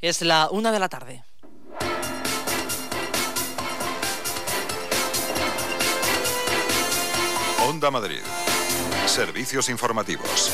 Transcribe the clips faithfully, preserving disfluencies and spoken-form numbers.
Es la una de la tarde. Onda Madrid. Servicios informativos.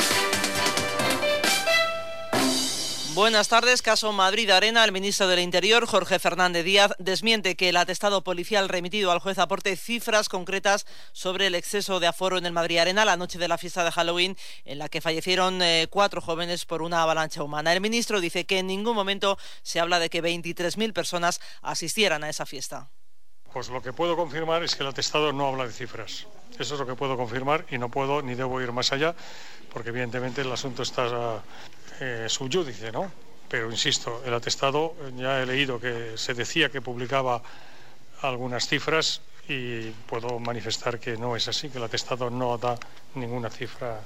Buenas tardes. Caso Madrid Arena. El ministro del Interior, Jorge Fernández Díaz, desmiente que el atestado policial remitido al juez aporte cifras concretas sobre el exceso de aforo en el Madrid Arena la noche de la fiesta de Halloween, en la que fallecieron eh, cuatro jóvenes por una avalancha humana. El ministro dice que en ningún momento se habla de que veintitrés mil personas asistieran a esa fiesta. Pues lo que puedo confirmar es que el atestado no habla de cifras. Eso es lo que puedo confirmar y no puedo ni debo ir más allá, porque evidentemente el asunto está eh, sub judice, ¿no? Pero insisto, el atestado, ya he leído que se decía que publicaba algunas cifras y puedo manifestar que no es así, que el atestado no da ninguna cifra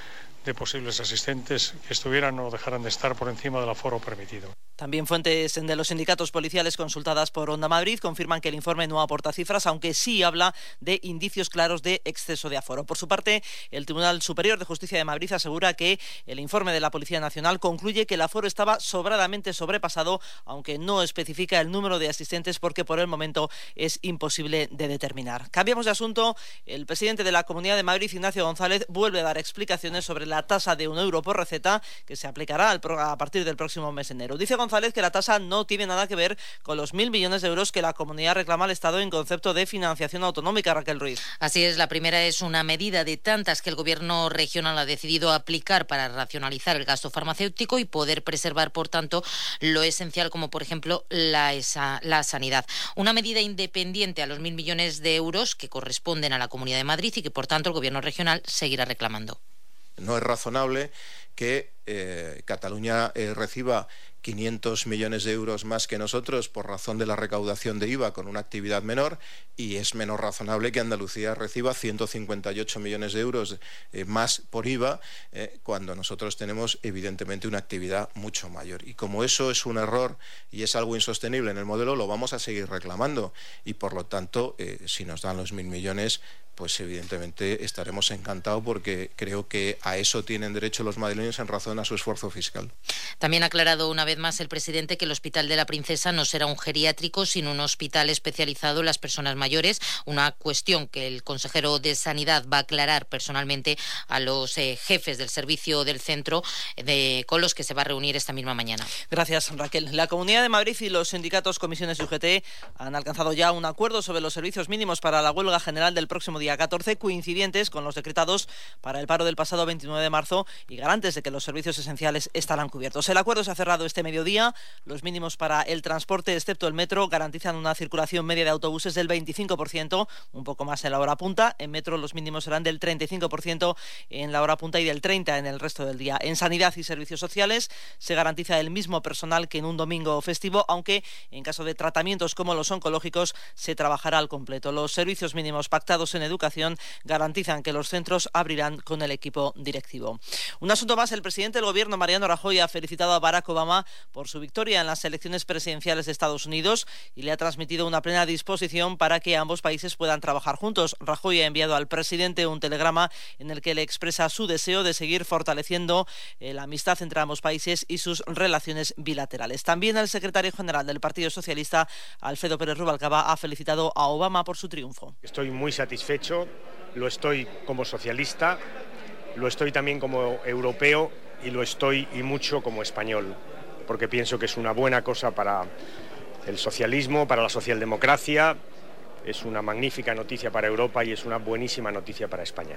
de posibles asistentes que estuvieran o dejaran de estar por encima del aforo permitido. También fuentes de los sindicatos policiales consultadas por Onda Madrid confirman que el informe no aporta cifras, aunque sí habla de indicios claros de exceso de aforo. Por su parte, el Tribunal Superior de Justicia de Madrid asegura que el informe de la Policía Nacional concluye que el aforo estaba sobradamente sobrepasado, aunque no especifica el número de asistentes porque por el momento es imposible de determinar. Cambiamos de asunto. El presidente de la Comunidad de Madrid, Ignacio González, vuelve a dar explicaciones sobre la tasa de un euro por receta que se aplicará a partir del próximo mes de enero. Dice González que la tasa no tiene nada que ver con los mil millones de euros que la comunidad reclama al Estado en concepto de financiación autonómica. Raquel Ruiz. Así es, la primera es una medida de tantas que el Gobierno regional ha decidido aplicar para racionalizar el gasto farmacéutico y poder preservar, por tanto, lo esencial como, por ejemplo, la, esa, la sanidad. Una medida independiente a los mil millones de euros que corresponden a la Comunidad de Madrid y que, por tanto, el Gobierno regional seguirá reclamando. No es razonable que eh, Cataluña eh, reciba quinientos millones de euros más que nosotros por razón de la recaudación de I V A con una actividad menor, y es menos razonable que Andalucía reciba ciento cincuenta y ocho millones de euros eh, más por I V A eh, cuando nosotros tenemos evidentemente una actividad mucho mayor. Y como eso es un error y es algo insostenible en el modelo, lo vamos a seguir reclamando y por lo tanto eh, si nos dan los mil millones pues evidentemente estaremos encantados porque creo que a eso tienen derecho los madrileños en razón a su esfuerzo fiscal. También ha aclarado una vez más el presidente que el Hospital de la Princesa no será un geriátrico, sino un hospital especializado en las personas mayores, una cuestión que el consejero de Sanidad va a aclarar personalmente a los eh, jefes del servicio del centro de, con los que se va a reunir esta misma mañana. Gracias, Raquel. La Comunidad de Madrid y los sindicatos, comisiones y U G T han alcanzado ya un acuerdo sobre los servicios mínimos para la huelga general del próximo día catorce, coincidentes con los decretados para el paro del pasado veintinueve de marzo y garantes de que los servicios esenciales estarán cubiertos. El acuerdo se ha cerrado este mediodía. Los mínimos para el transporte, excepto el metro, garantizan una circulación media de autobuses del veinticinco por ciento, un poco más en la hora punta. En metro los mínimos serán del treinta y cinco por ciento en la hora punta y del treinta por ciento en el resto del día. En sanidad y servicios sociales se garantiza el mismo personal que en un domingo festivo, aunque en caso de tratamientos como los oncológicos se trabajará al completo. Los servicios mínimos pactados en educación garantizan que los centros abrirán con el equipo directivo. Un asunto más. El presidente del Gobierno, Mariano Rajoy, ha felicitado a Barack Obama por su victoria en las elecciones presidenciales de Estados Unidos y le ha transmitido una plena disposición para que ambos países puedan trabajar juntos. Rajoy ha enviado al presidente un telegrama en el que le expresa su deseo de seguir fortaleciendo eh, la amistad entre ambos países y sus relaciones bilaterales. También el secretario general del Partido Socialista, Alfredo Pérez Rubalcaba, ha felicitado a Obama por su triunfo. Estoy muy satisfecho, lo estoy como socialista, lo estoy también como europeo y lo estoy y mucho como español, porque pienso que es una buena cosa para el socialismo, para la socialdemocracia, es una magnífica noticia para Europa y es una buenísima noticia para España.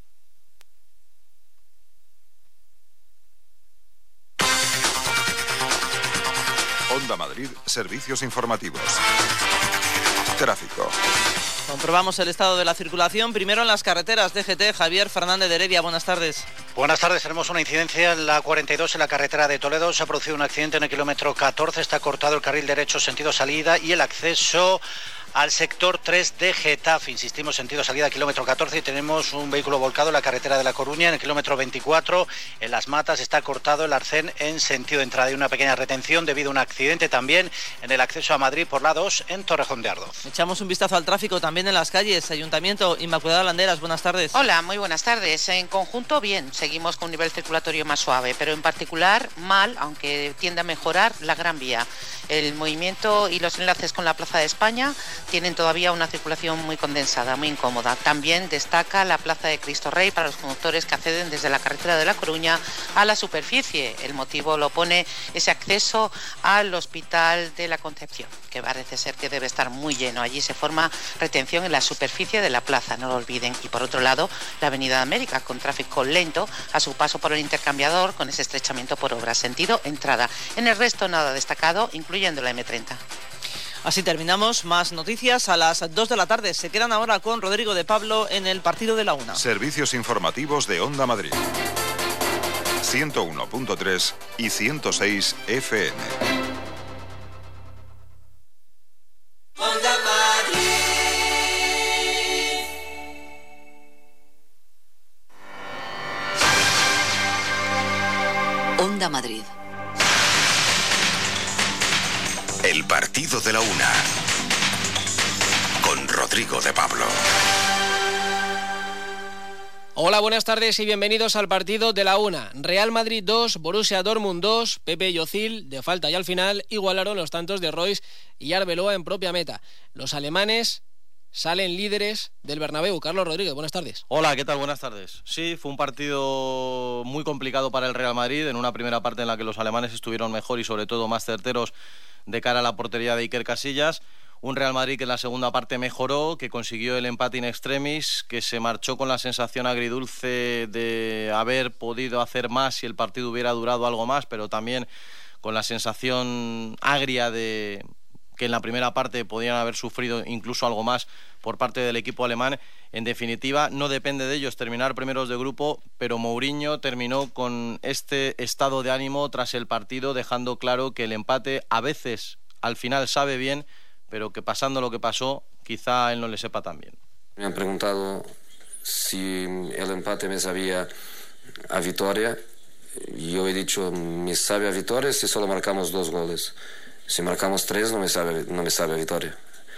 Onda Madrid, servicios informativos. Tráfico. Comprobamos el estado de la circulación. Primero en las carreteras. D G T, Javier Fernández de Heredia, buenas tardes. Buenas tardes, tenemos una incidencia en la cuarenta y dos en la carretera de Toledo. Se ha producido un accidente en el kilómetro catorce, está cortado el carril derecho sentido salida y el acceso al sector tres de Getafe. Insistimos, sentido salida kilómetro catorce, y tenemos un vehículo volcado en la carretera de La Coruña, en el kilómetro veinticuatro. En Las Matas está cortado el arcén en sentido de entrada y una pequeña retención debido a un accidente también en el acceso a Madrid por la dos en Torrejón de Ardoz. Echamos un vistazo al tráfico también en las calles. Ayuntamiento, Inmaculada Landeras, buenas tardes. Hola, muy buenas tardes. En conjunto, bien, seguimos con un nivel circulatorio más suave, pero en particular mal, aunque tiende a mejorar, la Gran Vía. El movimiento y los enlaces con la Plaza de España tienen todavía una circulación muy condensada, muy incómoda. También destaca la Plaza de Cristo Rey para los conductores que acceden desde la carretera de La Coruña a la superficie. El motivo lo pone ese acceso al Hospital de la Concepción, que parece ser que debe estar muy lleno. Allí se forma retención en la superficie de la plaza, no lo olviden. Y por otro lado, la Avenida de América, con tráfico lento a su paso por el intercambiador, con ese estrechamiento por obra, sentido entrada. En el resto nada destacado, incluyendo la eme treinta. Así terminamos. Más noticias a las dos de la tarde. Se quedan ahora con Rodrigo de Pablo en el partido de la una. Servicios informativos de Onda Madrid. ciento uno punto tres y ciento seis F M. Onda Madrid. Onda Madrid. El partido de la una, con Rodrigo de Pablo. Hola, buenas tardes y bienvenidos al partido de la una. Real Madrid dos, Borussia Dortmund dos, Pepe y Özil, de falta y al final, igualaron los tantos de Royce y Arbeloa en propia meta. Los alemanes salen líderes del Bernabéu. Carlos Rodríguez, buenas tardes. Hola, ¿qué tal? Buenas tardes. Sí, fue un partido muy complicado para el Real Madrid, en una primera parte en la que los alemanes estuvieron mejor y sobre todo más certeros de cara a la portería de Iker Casillas. Un Real Madrid que en la segunda parte mejoró, que consiguió el empate in extremis, que se marchó con la sensación agridulce de haber podido hacer más si el partido hubiera durado algo más, pero también con la sensación agria de que en la primera parte podían haber sufrido incluso algo más por parte del equipo alemán. En definitiva, no depende de ellos terminar primeros de grupo, pero Mourinho terminó con este estado de ánimo tras el partido, dejando claro que el empate a veces al final sabe bien, pero que pasando lo que pasó, quizá a él no le sepa tan bien. Me han preguntado si el empate me sabía a victoria. Yo he dicho, me sabe a victoria si solo marcamos dos goles. Si marcamos tres, no me sabe, no me sabe a victoria.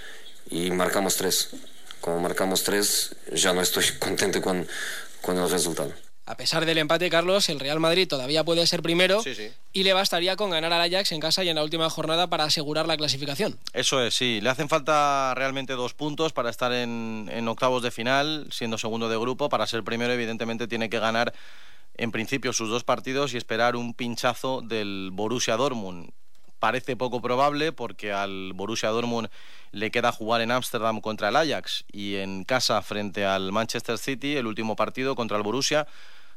Y marcamos tres. Como marcamos tres, ya no estoy contento con, con el resultado. A pesar del empate, Carlos, el Real Madrid todavía puede ser primero, sí, sí. Y le bastaría con ganar al Ajax en casa y en la última jornada para asegurar la clasificación. Eso es, sí. Le hacen falta realmente dos puntos para estar en, en octavos de final, siendo segundo de grupo. Para ser primero, evidentemente, tiene que ganar en principio sus dos partidos y esperar un pinchazo del Borussia Dortmund. Parece poco probable porque al Borussia Dortmund le queda jugar en Ámsterdam contra el Ajax y en casa frente al Manchester City, el último partido contra el Borussia.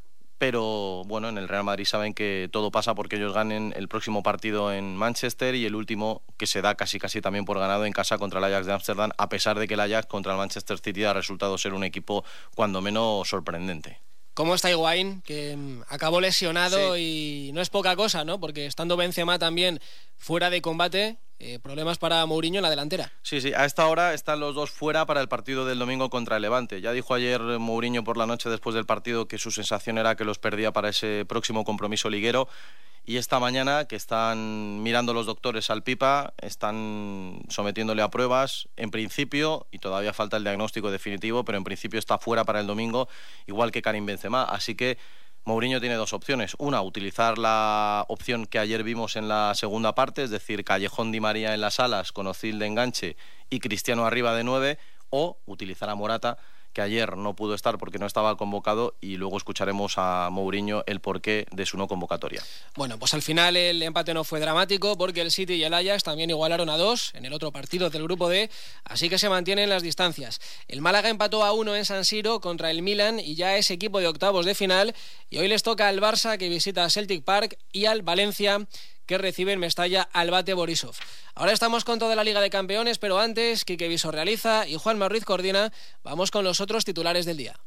Pero bueno, en el Real Madrid saben que todo pasa porque ellos ganen el próximo partido en Manchester y el último que se da casi casi también por ganado en casa contra el Ajax de Ámsterdam, a pesar de que el Ajax contra el Manchester City ha resultado ser un equipo cuando menos sorprendente. ¿Cómo está Higuaín? Que acabó lesionado, sí. Y no es poca cosa, ¿no? Porque estando Benzema también fuera de combate, eh, problemas para Mourinho en la delantera. Sí, sí, a esta hora están los dos fuera para el partido del domingo contra el Levante. Ya dijo ayer Mourinho por la noche después del partido que su sensación era que los perdía para ese próximo compromiso liguero. Y esta mañana, que están mirando los doctores al Pipa, están sometiéndole a pruebas, en principio, y todavía falta el diagnóstico definitivo, pero en principio está fuera para el domingo, igual que Karim Benzema. Así que Mourinho tiene dos opciones. Una, utilizar la opción que ayer vimos en la segunda parte, es decir, Callejón, Di María en las alas, con Özil de enganche y Cristiano arriba de nueve, o utilizar a Morata, que ayer no pudo estar porque no estaba convocado, y luego escucharemos a Mourinho el porqué de su no convocatoria. Bueno, pues al final el empate no fue dramático porque el City y el Ajax también igualaron a dos en el otro partido del grupo D, así que se mantienen las distancias. El Málaga empató a uno en San Siro contra el Milan y ya es equipo de octavos de final, y hoy les toca al Barça, que visita Celtic Park, y al Valencia, que recibe en Mestalla al Bate Borisov. Ahora estamos con toda la Liga de Campeones, pero antes, Quique Viso realiza y Juanma Ruiz coordina. Vamos con los otros titulares del día.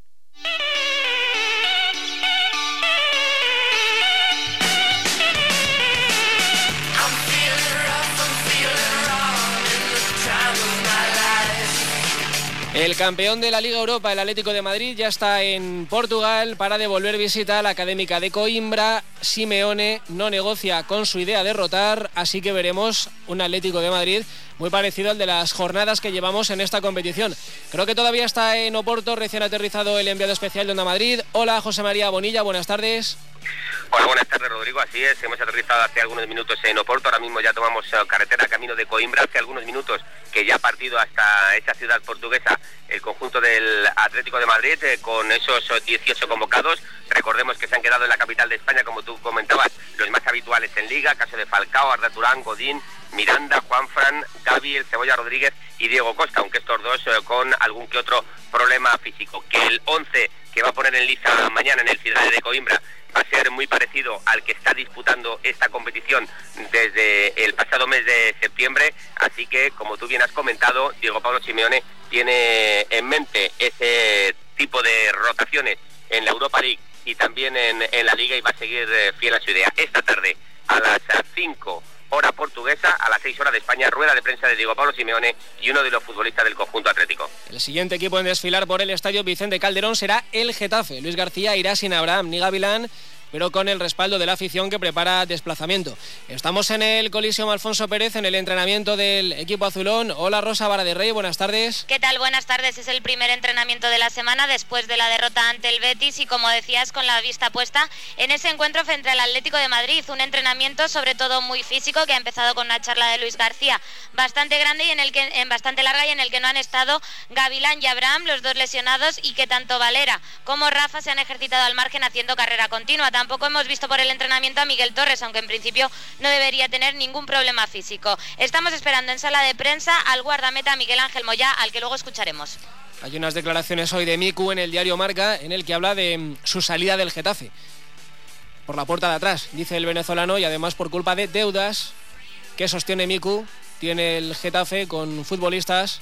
El campeón de la Liga Europa, el Atlético de Madrid, ya está en Portugal para devolver visita a la Académica de Coimbra. Simeone no negocia con su idea de rotar, así que veremos un Atlético de Madrid muy parecido al de las jornadas que llevamos en esta competición. Creo que todavía está en Oporto, recién aterrizado el enviado especial de Onda Madrid. Hola, José María Bonilla, buenas tardes. Hola, buenas tardes, Rodrigo. Así es, hemos aterrizado hace algunos minutos en Oporto. Ahora mismo ya tomamos carretera camino de Coimbra. Hace algunos minutos que ya ha partido hasta esa ciudad portuguesa el conjunto del Atlético de Madrid eh, con esos dieciocho convocados. Recordemos que se han quedado en la capital de España, como tú comentabas, los más habituales en Liga, caso de Falcao, Arda Turán, Godín, Miranda, Juanfran, Gavi, el Cebolla Rodríguez y Diego Costa, aunque estos dos eh, con algún que otro problema físico. Que el once que va a poner en liza mañana en el Ciudad de Coimbra va a ser muy parecido al que está disputando esta competición desde el pasado mes de septiembre, así que, como tú bien has comentado, Diego Pablo Simeone tiene en mente ese tipo de rotaciones en la Europa League y también en, en la Liga, y va a seguir eh, fiel a su idea. Esta tarde, a las cinco hora portuguesa, a las seis horas de España, rueda de prensa de Diego Pablo Simeone y uno de los futbolistas del conjunto atlético. El siguiente equipo en desfilar por el estadio Vicente Calderón será el Getafe. Luis García irá sin Abraham ni Gavilán, pero con el respaldo de la afición que prepara desplazamiento. Estamos en el Coliseum Alfonso Pérez, en el entrenamiento del equipo azulón. Hola, Rosa Vara de Rey, buenas tardes. ¿Qué tal? Buenas tardes. Es el primer entrenamiento de la semana después de la derrota ante el Betis y, como decías, con la vista puesta en ese encuentro frente al Atlético de Madrid. Un entrenamiento sobre todo muy físico, que ha empezado con una charla de Luis García bastante grande y en el que en bastante larga y en el que no han estado Gavilán y Abraham, los dos lesionados, y que tanto Valera como Rafa se han ejercitado al margen haciendo carrera continua. Tampoco hemos visto por el entrenamiento a Miguel Torres, aunque en principio no debería tener ningún problema físico. Estamos esperando en sala de prensa al guardameta Miguel Ángel Moyá, al que luego escucharemos. Hay unas declaraciones hoy de Miku en el diario Marca, en el que habla de su salida del Getafe por la puerta de atrás, dice el venezolano, y además por culpa de deudas que sostiene Miku, tiene el Getafe con futbolistas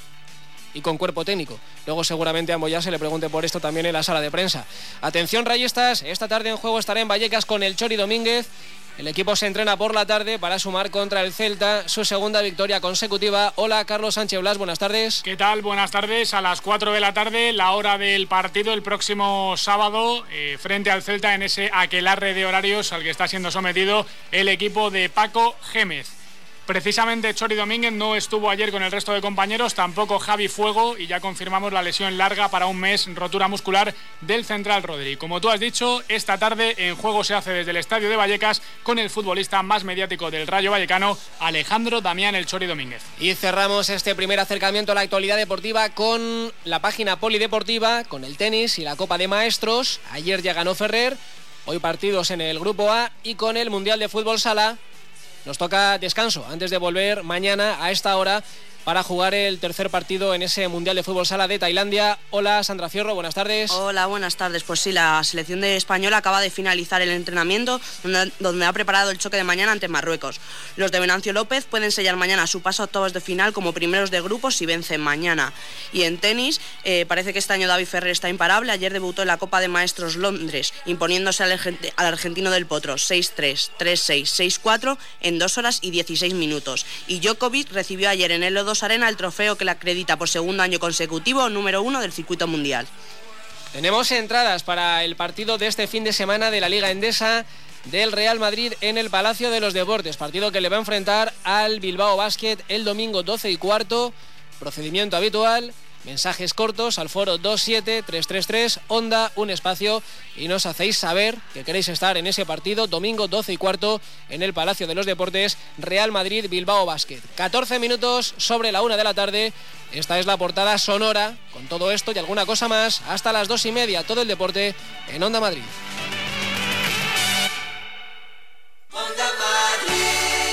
y con cuerpo técnico. Luego seguramente a Moyá se le pregunte por esto también en la sala de prensa. Atención, rayistas, esta tarde en juego estará en Vallecas con el Chori Domínguez. El equipo se entrena por la tarde para sumar contra el Celta su segunda victoria consecutiva. Hola, Carlos Sánchez Blas, buenas tardes. ¿Qué tal? Buenas tardes. A las cuatro de la tarde, la hora del partido el próximo sábado, eh, frente al Celta, en ese aquelarre de horarios al que está siendo sometido el equipo de Paco Gémez. Precisamente Chori Domínguez no estuvo ayer con el resto de compañeros, tampoco Javi Fuego, y ya confirmamos la lesión larga para un mes, rotura muscular del central Rodri. Como tú has dicho, esta tarde en juego se hace desde el estadio de Vallecas con el futbolista más mediático del Rayo Vallecano, Alejandro Damián el Chori Domínguez. Y cerramos este primer acercamiento a la actualidad deportiva con la página polideportiva, con el tenis y la Copa de Maestros. Ayer ya ganó Ferrer, hoy partidos en el Grupo A, y con el Mundial de Fútbol Sala nos toca descanso antes de volver mañana a esta hora para jugar el tercer partido en ese Mundial de Fútbol Sala de Tailandia. Hola, Sandra Fierro, buenas tardes. Hola, buenas tardes. Pues sí, la selección de española acaba de finalizar el entrenamiento donde, donde ha preparado el choque de mañana ante Marruecos. Los de Venancio López pueden sellar mañana su paso a octavos de final como primeros de grupos si vencen mañana. Y en tenis, eh, parece que este año David Ferrer está imparable. Ayer debutó en la Copa de Maestros Londres, imponiéndose al, al argentino del Potro seis tres, tres seis, seis cuatro en dos horas y dieciséis minutos. Y Djokovic recibió ayer en el O dos Arena el trofeo que le acredita por segundo año consecutivo número uno del circuito mundial. Tenemos entradas para el partido de este fin de semana de la Liga Endesa del Real Madrid en el Palacio de los Deportes, partido que le va a enfrentar al Bilbao Basket el domingo doce y cuarto. Procedimiento habitual, mensajes cortos al foro dos siete tres tres tres, Onda, un espacio, y nos hacéis saber que queréis estar en ese partido domingo doce y cuarto en el Palacio de los Deportes, Real Madrid Bilbao Basket. catorce minutos sobre la una de la tarde. Esta es la portada sonora con todo esto y alguna cosa más hasta las dos y media, todo el deporte en Onda Madrid. Onda Madrid.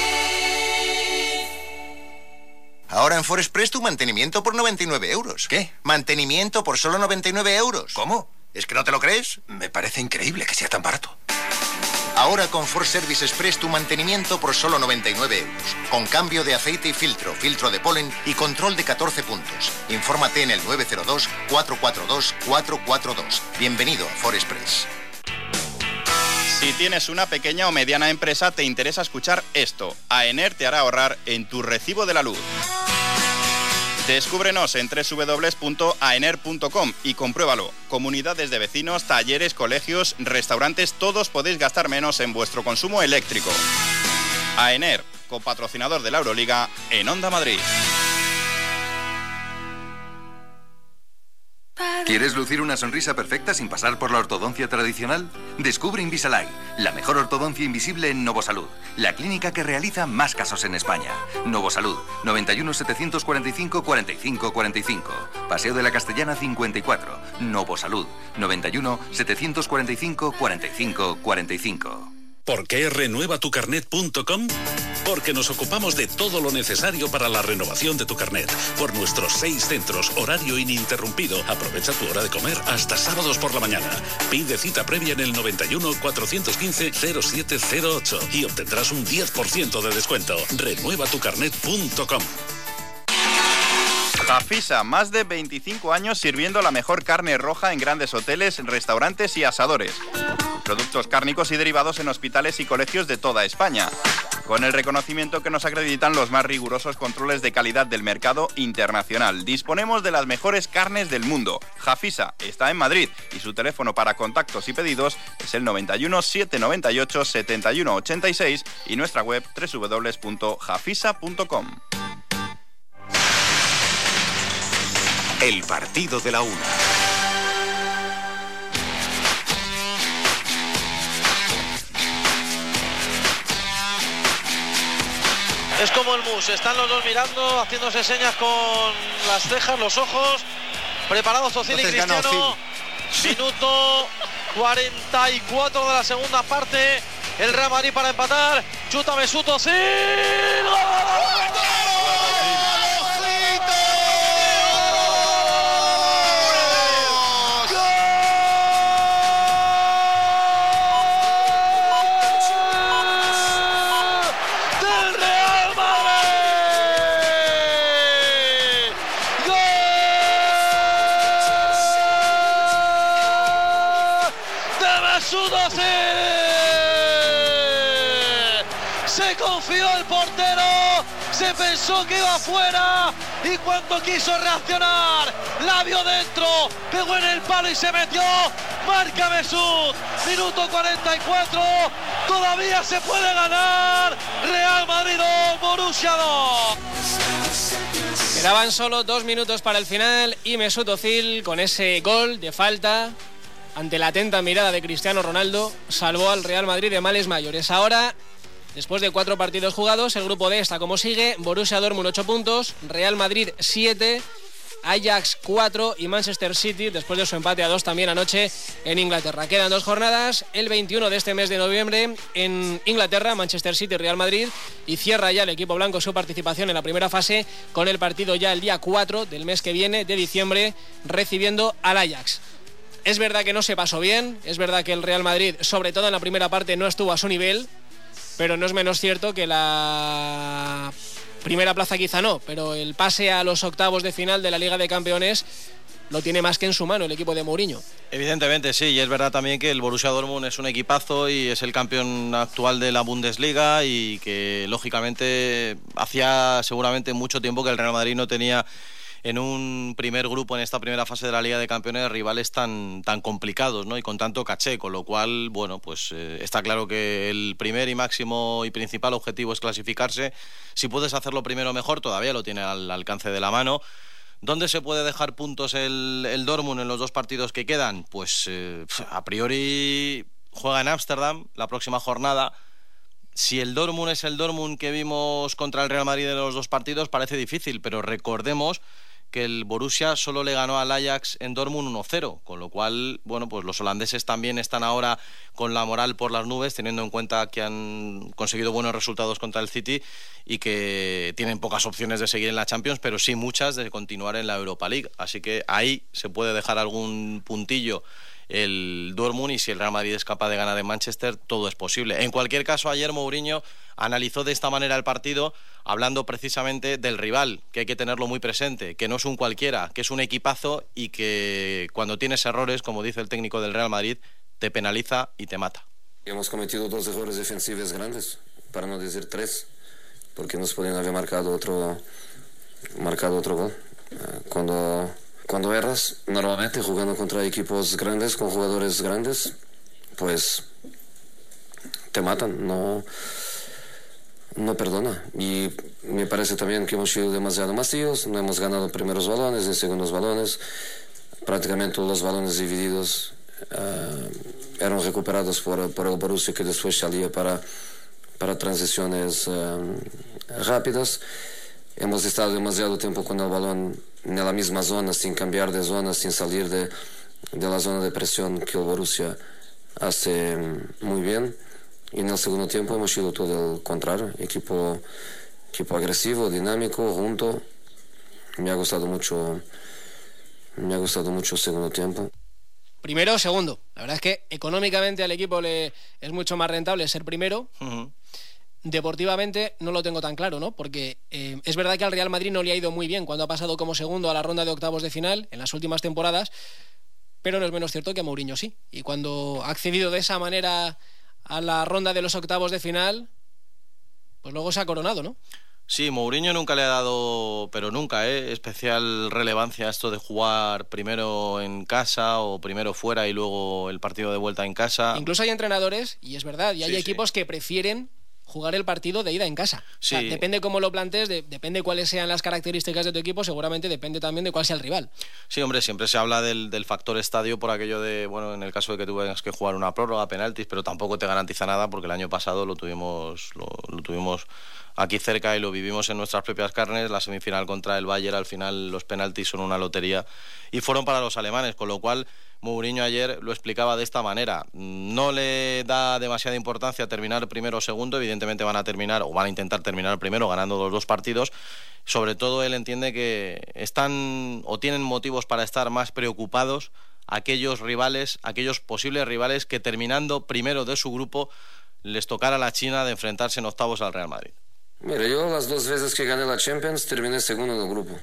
Ahora en Forexpress tu mantenimiento por noventa y nueve euros. ¿Qué? Mantenimiento por solo noventa y nueve euros. ¿Cómo? ¿Es que no te lo crees? Me parece increíble que sea tan barato. Ahora con Ford Service Express tu mantenimiento por solo noventa y nueve euros. Con cambio de aceite y filtro, filtro de polen y control de catorce puntos. Infórmate en el nueve cero dos, cuatro cuatro dos, cuatro cuatro dos. Bienvenido a Ford Express. Si tienes una pequeña o mediana empresa, te interesa escuchar esto. AENER te hará ahorrar en tu recibo de la luz. Descúbrenos en doble u doble u doble u punto aener punto com y compruébalo. Comunidades de vecinos, talleres, colegios, restaurantes, todos podéis gastar menos en vuestro consumo eléctrico. Aener, copatrocinador de la Euroliga en Onda Madrid. ¿Quieres lucir una sonrisa perfecta sin pasar por la ortodoncia tradicional? Descubre Invisalign, la mejor ortodoncia invisible en Novosalud, la clínica que realiza más casos en España. Novosalud, noventa y uno, setecientos cuarenta y cinco, cuarenta y cinco cuarenta y cinco. Paseo de la Castellana cincuenta y cuatro. Novosalud, noventa y uno, setecientos cuarenta y cinco, cuarenta y cinco cuarenta y cinco. ¿Por qué renueva tu carnet punto com? Porque nos ocupamos de todo lo necesario para la renovación de tu carnet. Por nuestros seis centros, horario ininterrumpido. Aprovecha tu hora de comer hasta sábados por la mañana. Pide cita previa en el noventa y uno, cuatrocientos quince, cero siete cero ocho y obtendrás un diez por ciento de descuento. renueva tu carnet punto com. Jafisa, más de veinticinco años sirviendo la mejor carne roja en grandes hoteles, restaurantes y asadores. Productos cárnicos y derivados en hospitales y colegios de toda España. Con el reconocimiento que nos acreditan los más rigurosos controles de calidad del mercado internacional. Disponemos de las mejores carnes del mundo. Jafisa está en Madrid y su teléfono para contactos y pedidos es el noventa y uno, setecientos noventa y ocho, setenta y uno ochenta y seis y nuestra web doble u doble u doble u punto jafisa punto com. El partido de la una. Es como el mus, están los dos mirando, haciéndose señas con las cejas, los ojos, preparados Ozil y Cristiano. Minuto cuarenta y cuatro de la segunda parte, el Real Madrid para empatar, chuta Mesut Ozil. Se confió el portero, se pensó que iba afuera y cuando quiso reaccionar la vio dentro, pegó en el palo y se metió. Marca Mesut, minuto cuarenta y cuatro, todavía se puede ganar. Real Madrid dos, Borussia dos. Quedaban solo dos minutos para el final y Mesut Ozil, con ese gol de falta ante la atenta mirada de Cristiano Ronaldo, salvó al Real Madrid de males mayores. Ahora, después de cuatro partidos jugados, el grupo D está como sigue: Borussia Dortmund ocho puntos, Real Madrid siete, Ajax cuatro y Manchester City, después de su empate a dos también anoche en Inglaterra. Quedan dos jornadas, el veintiuno de este mes de noviembre en Inglaterra, Manchester City y Real Madrid, y cierra ya el equipo blanco su participación en la primera fase con el partido ya el día cuatro del mes que viene, de diciembre, recibiendo al Ajax. Es verdad que no se pasó bien, es verdad que el Real Madrid, sobre todo en la primera parte, no estuvo a su nivel, pero no es menos cierto que la primera plaza quizá no, pero el pase a los octavos de final de la Liga de Campeones lo tiene más que en su mano el equipo de Mourinho. Evidentemente sí, y es verdad también que el Borussia Dortmund es un equipazo y es el campeón actual de la Bundesliga y que lógicamente hacía seguramente mucho tiempo que el Real Madrid no tenía en un primer grupo, en esta primera fase de la Liga de Campeones, rivales tan, tan complicados, ¿no? Y con tanto caché, con lo cual, bueno, pues eh, está claro que el primer y máximo y principal objetivo es clasificarse. Si puedes hacerlo primero mejor, todavía lo tiene al alcance de la mano. ¿Dónde se puede dejar puntos el, el Dortmund en los dos partidos que quedan? Pues eh, a priori juega en Ámsterdam la próxima jornada. Si el Dortmund es el Dortmund que vimos contra el Real Madrid en los dos partidos, parece difícil, pero recordemos que el Borussia solo le ganó al Ajax en Dortmund uno cero, con lo cual, bueno, pues los holandeses también están ahora con la moral por las nubes, teniendo en cuenta que han conseguido buenos resultados contra el City y que tienen pocas opciones de seguir en la Champions, pero sí muchas de continuar en la Europa League. Así que ahí se puede dejar algún puntillo el Dortmund, y si el Real Madrid es capaz de ganar en Manchester, todo es posible. En cualquier caso, ayer Mourinho analizó de esta manera el partido, hablando precisamente del rival, que hay que tenerlo muy presente, que no es un cualquiera, que es un equipazo y que cuando tienes errores, como dice el técnico del Real Madrid, te penaliza y te mata. Hemos cometido dos errores defensivos grandes, para no decir tres, porque nos podían haber marcado otro, marcado otro gol. Cuando, cuando erras, normalmente jugando contra equipos grandes, con jugadores grandes, pues te matan, no, no perdona. Y me parece también que hemos sido demasiado masivos, no hemos ganado primeros balones ni segundos balones. Prácticamente los balones divididos uh, eran recuperados por, por el Borussia, que después salía para, para transiciones uh, rápidas. Hemos estado demasiado tiempo con el balón en la misma zona, sin cambiar de zona, sin salir de, de la zona de presión que el Borussia hace muy bien. Y en el segundo tiempo hemos sido todo el contrario, equipo, equipo agresivo, dinámico, junto. Me ha gustado mucho, me ha gustado mucho el segundo tiempo. Primero o segundo. La verdad es que económicamente al equipo le es mucho más rentable ser primero. Uh-huh. Deportivamente no lo tengo tan claro, ¿no? Porque eh, es verdad que al Real Madrid no le ha ido muy bien cuando ha pasado como segundo a la ronda de octavos de final en las últimas temporadas, pero no es menos cierto que a Mourinho sí. Y cuando ha accedido de esa manera a la ronda de los octavos de final, pues luego se ha coronado, ¿no? Sí, Mourinho nunca le ha dado, pero nunca, ¿eh? especial relevancia a esto de jugar primero en casa o primero fuera y luego el partido de vuelta en casa. Incluso hay entrenadores, y es verdad, y hay sí, equipos sí. que prefieren jugar el partido de ida en casa. Sí. O sea, depende cómo lo plantees, de, depende cuáles sean las características de tu equipo, seguramente depende también de cuál sea el rival. Sí, hombre, siempre se habla del, del factor estadio por aquello de, bueno, en el caso de que tuvieras que jugar una prórroga, penaltis, pero tampoco te garantiza nada porque el año pasado lo tuvimos, lo, lo tuvimos aquí cerca y lo vivimos en nuestras propias carnes. La semifinal contra el Bayern, al final los penaltis son una lotería y fueron para los alemanes, con lo cual Mourinho ayer lo explicaba de esta manera. No le da demasiada importancia a terminar primero o segundo, evidentemente van a terminar o van a intentar terminar primero ganando los dos partidos. Sobre todo él entiende que están o tienen motivos para estar más preocupados aquellos rivales, aquellos posibles rivales que terminando primero de su grupo les tocara a la China de enfrentarse en octavos al Real Madrid. Mira, yo las dos veces que gané la Champions terminé segundo en el grupo.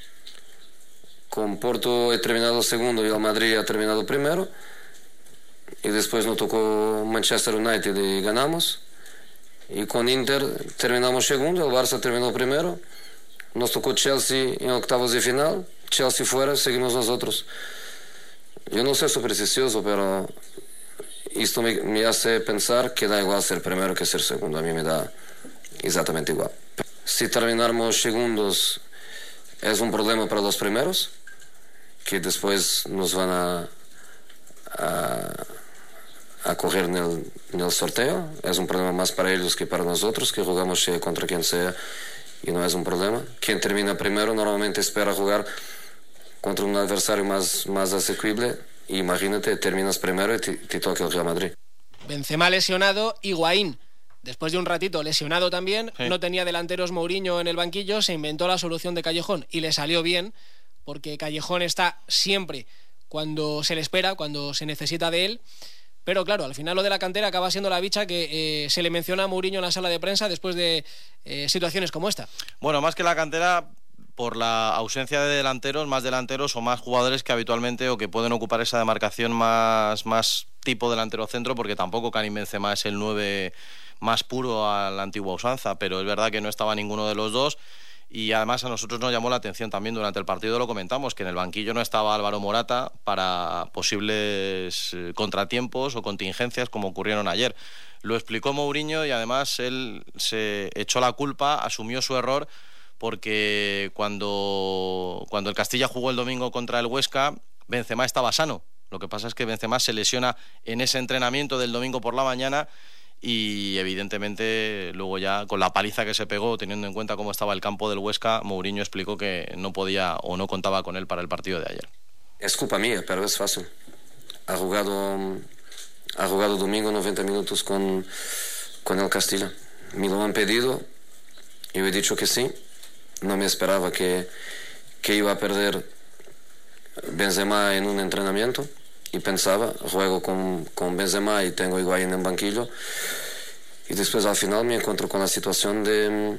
Con Porto he terminado segundo y el Madrid ha terminado primero. Y después nos tocó Manchester United y ganamos. Y con Inter terminamos segundo, el Barça terminó primero. Nos tocó Chelsea en octavos de final. Chelsea fuera, seguimos nosotros. Yo no soy supersticioso, pero esto me, me hace pensar que da igual ser primero que ser segundo. A mí me da exactamente igual. Si terminamos segundos es un problema para los primeros, que después nos van a, a, a coger en el, en el sorteo. Es un problema más para ellos que para nosotros, que jugamos contra quien sea y no es un problema. Quien termina primero normalmente espera jugar contra un adversario más, más asequible. Y imagínate, terminas primero y te, te toca el Real Madrid. Benzema lesionado, Higuaín después de un ratito lesionado también, sí. No tenía delanteros Mourinho en el banquillo, se inventó la solución de Callejón y le salió bien, porque Callejón está siempre cuando se le espera, cuando se necesita de él. Pero claro, al final lo de la cantera acaba siendo la bicha que eh, se le menciona a Mourinho en la sala de prensa después de eh, situaciones como esta. Bueno, más que la cantera, por la ausencia de delanteros, más delanteros o más jugadores que habitualmente o que pueden ocupar esa demarcación más, más tipo delantero centro, porque tampoco Karim Benzema es el nueve más puro a la antigua usanza, pero es verdad que no estaba ninguno de los dos. Y además a nosotros nos llamó la atención también durante el partido, lo comentamos, que en el banquillo no estaba Álvaro Morata para posibles contratiempos o contingencias como ocurrieron ayer. Lo explicó Mourinho y además él se echó la culpa, asumió su error, porque cuando, cuando el Castilla jugó el domingo contra el Huesca, Benzema estaba sano. Lo que pasa es que Benzema se lesiona en ese entrenamiento del domingo por la mañana y evidentemente luego ya con la paliza que se pegó, teniendo en cuenta cómo estaba el campo del Huesca, Mourinho explicó que no podía o no contaba con él para el partido de ayer. Es culpa mía, pero es fácil. Ha jugado, ha jugado domingo noventa minutos con, con el Castilla. Me lo han pedido, yo he dicho que sí. No me esperaba que, que iba a perder Benzema en un entrenamiento. Y pensaba, juego con, con Benzema y tengo Higuaín en banquillo. Y después al final me encuentro con la situación de,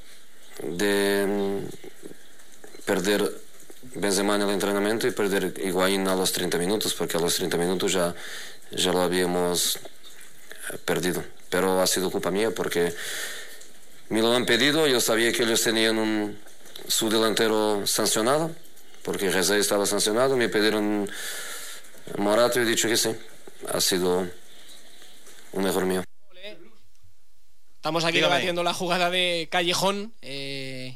de perder Benzema en el entrenamiento y perder Higuaín a los treinta minutos, porque a los treinta minutos ya, ya lo habíamos perdido. Pero ha sido culpa mía porque me lo han pedido, yo sabía que ellos tenían un, su delantero sancionado, porque Rezé estaba sancionado, me pidieron Morato y he dicho que sí, ha sido un error mío. Estamos aquí Dígame. debatiendo la jugada de Callejón. Eh,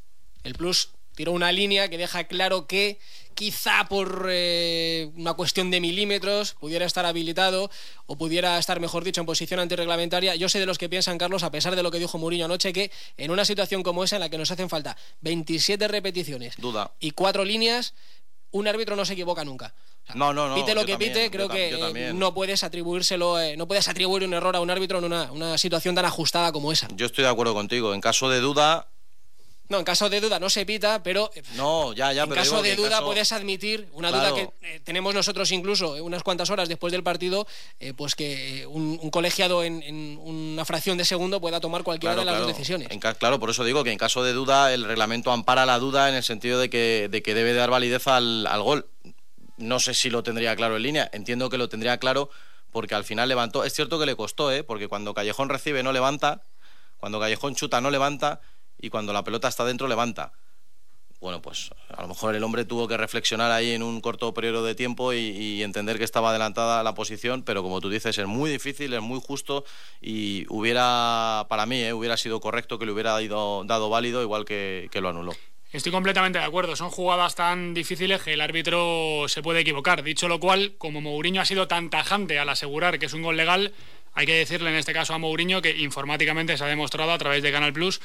el Plus tiró una línea que deja claro que quizá por eh, una cuestión de milímetros pudiera estar habilitado o pudiera estar, mejor dicho, en posición antirreglamentaria. Yo soy de los que piensan, Carlos, a pesar de lo que dijo Mourinho anoche, que en una situación como esa en la que nos hacen falta veintisiete repeticiones Duda. y cuatro líneas, un árbitro no se equivoca nunca. O sea, No, no, no. pite lo yo que también, pite, yo creo tam- que yo eh, también. no puedes atribuírselo, eh, no puedes atribuir un error a un árbitro en una, una situación tan ajustada como esa. Yo estoy de acuerdo contigo. En caso de duda... No, en caso de duda no se pita, pero eh, No, ya, ya, en pero caso digo de que en duda caso- puedes admitir una Claro. duda que eh, tenemos nosotros incluso eh, unas cuantas horas después del partido, eh, pues que eh, un, un colegiado en, en una fracción de segundo pueda tomar cualquiera Claro, de las claro. dos decisiones. En ca- claro, por eso digo que en caso de duda el reglamento ampara la duda en el sentido de que, de que debe dar validez al, al gol. No sé si lo tendría claro en línea, entiendo que lo tendría claro porque al final levantó. Es cierto que le costó, ¿eh? Porque cuando Callejón recibe no levanta, cuando Callejón chuta no levanta y cuando la pelota está dentro levanta. Bueno, pues a lo mejor el hombre tuvo que reflexionar ahí en un corto periodo de tiempo y, y entender que estaba adelantada la posición, pero como tú dices, es muy difícil, es muy justo y hubiera, para mí, ¿eh? hubiera sido correcto que le hubiera ido, dado válido igual que, que lo anuló. Estoy completamente de acuerdo, son jugadas tan difíciles que el árbitro se puede equivocar. Dicho lo cual, como Mourinho ha sido tan tajante al asegurar que es un gol legal, hay que decirle en este caso a Mourinho que informáticamente se ha demostrado a través de Canal Plus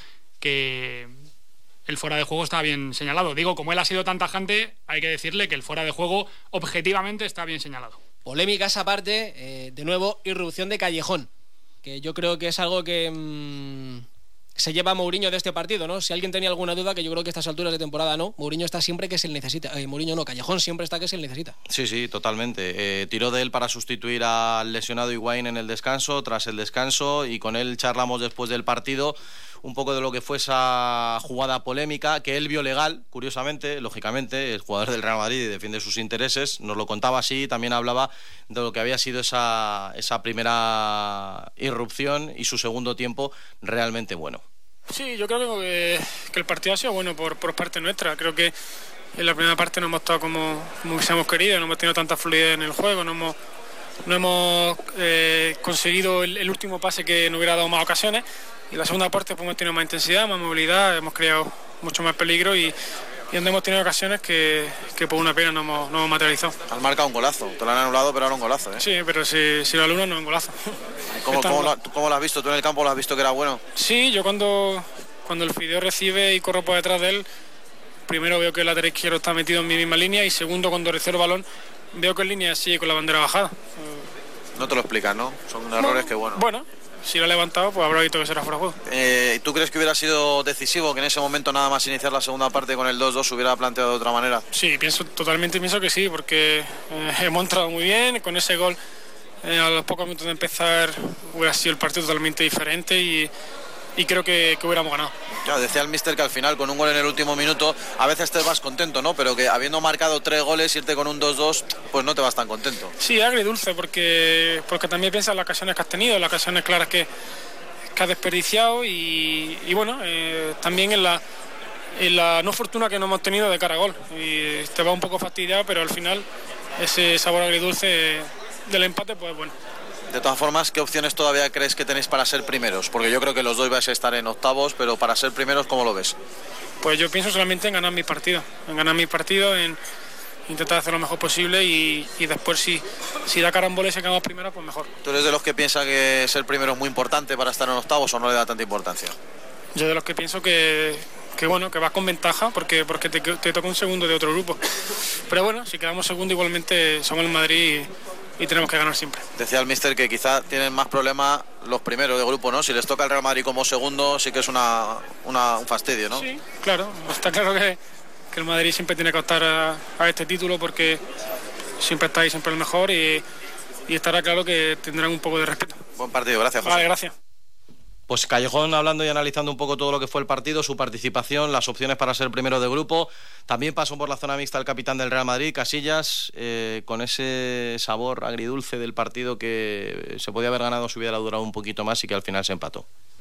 que el fuera de juego está bien señalado. Digo, como él ha sido tan tajante, hay que decirle que el fuera de juego objetivamente está bien señalado. Polémicas aparte, eh, de nuevo, irrupción de Callejón, que yo creo que es algo que mmm, se lleva a Mourinho de este partido, ¿no? Si alguien tenía alguna duda, que yo creo que a estas alturas de temporada no, Mourinho está siempre que se le necesita. Eh, Mourinho no, Callejón siempre está que se le necesita. Sí, sí, totalmente. Eh, tiró de él para sustituir al lesionado Higuaín en el descanso, tras el descanso, y con él charlamos después del partido un poco de lo que fue esa jugada polémica, que él vio legal, curiosamente, lógicamente, el jugador del Real Madrid defiende sus intereses, nos lo contaba así, también hablaba de lo que había sido esa, esa primera irrupción y su segundo tiempo realmente bueno. Sí, yo creo que, que el partido ha sido bueno por, por parte nuestra. Creo que en la primera parte no hemos estado como, como hubiésemos querido, no hemos tenido tanta fluidez en el juego, no hemos, no hemos eh, conseguido el, el último pase que nos hubiera dado más ocasiones. Y la segunda parte pues, hemos tenido más intensidad, más movilidad, hemos creado mucho más peligro y, y donde hemos tenido ocasiones que, que por una pena no hemos, no hemos materializado. Has marcado un golazo, te lo han anulado, pero ahora un golazo, ¿eh? Sí, pero si, si lo aluno no es un golazo. ¿Cómo, cómo, lo, ¿Cómo lo has visto? ¿Tú en el campo lo has visto que era bueno? Sí, yo cuando, cuando el Fideo recibe y corro por detrás de él, primero veo que el lateral izquierdo está metido en mi misma línea y segundo, cuando recibo el balón, veo que en línea sigue con la bandera bajada. No te lo explicas, ¿no? Son errores que, bueno... Bueno, si lo ha levantado, pues habrá visto que será fuera de juego. Eh, ¿Tú crees que hubiera sido decisivo que en ese momento nada más iniciar la segunda parte con el dos dos se hubiera planteado de otra manera? Sí, pienso totalmente pienso que sí, porque eh, hemos entrado muy bien, con ese gol eh, a los pocos minutos de empezar hubiera sido el partido totalmente diferente y, y creo que, que hubiéramos ganado. Ya, decía el míster que al final con un gol en el último minuto a veces te vas contento, ¿no? Pero que habiendo marcado tres goles, irte con un dos dos, pues no te vas tan contento. Sí, agridulce, porque, porque también piensas en las ocasiones que has tenido, en las ocasiones claras que, que has desperdiciado y, y bueno, eh, también en la, en la no fortuna que no hemos tenido de cara a gol. Y te va un poco fastidiado, pero al final ese sabor agridulce del empate, pues bueno. De todas formas, ¿qué opciones todavía crees que tenéis para ser primeros? Porque yo creo que los dos vais a estar en octavos, pero para ser primeros, ¿cómo lo ves? Pues yo pienso solamente en ganar mi partido, en ganar mi partido, en intentar hacer lo mejor posible y, y después si, si da carambola y se quedamos primero, pues mejor. ¿Tú eres de los que piensa que ser primero es muy importante para estar en octavos o no le da tanta importancia? Yo de los que pienso que, que bueno, que vas con ventaja porque, porque te, te toca un segundo de otro grupo. Pero bueno, si quedamos segundo igualmente somos el Madrid y, y tenemos que ganar siempre. Decía el míster que quizá tienen más problemas los primeros de grupo, ¿no? Si les toca el Real Madrid como segundo sí que es una, una, un fastidio, ¿no? Sí, claro, está claro que, que el Madrid siempre tiene que optar a, a este título porque siempre está ahí, siempre el mejor y, y estará claro que tendrán un poco de respeto. Buen partido, gracias, José. Vale, gracias. Pues Callejón hablando y analizando un poco todo lo que fue el partido, su participación, las opciones para ser primero de grupo. También pasó por la zona mixta el capitán del Real Madrid, Casillas, eh, con ese sabor agridulce del partido que se podía haber ganado si hubiera durado un poquito más y que al final se empató.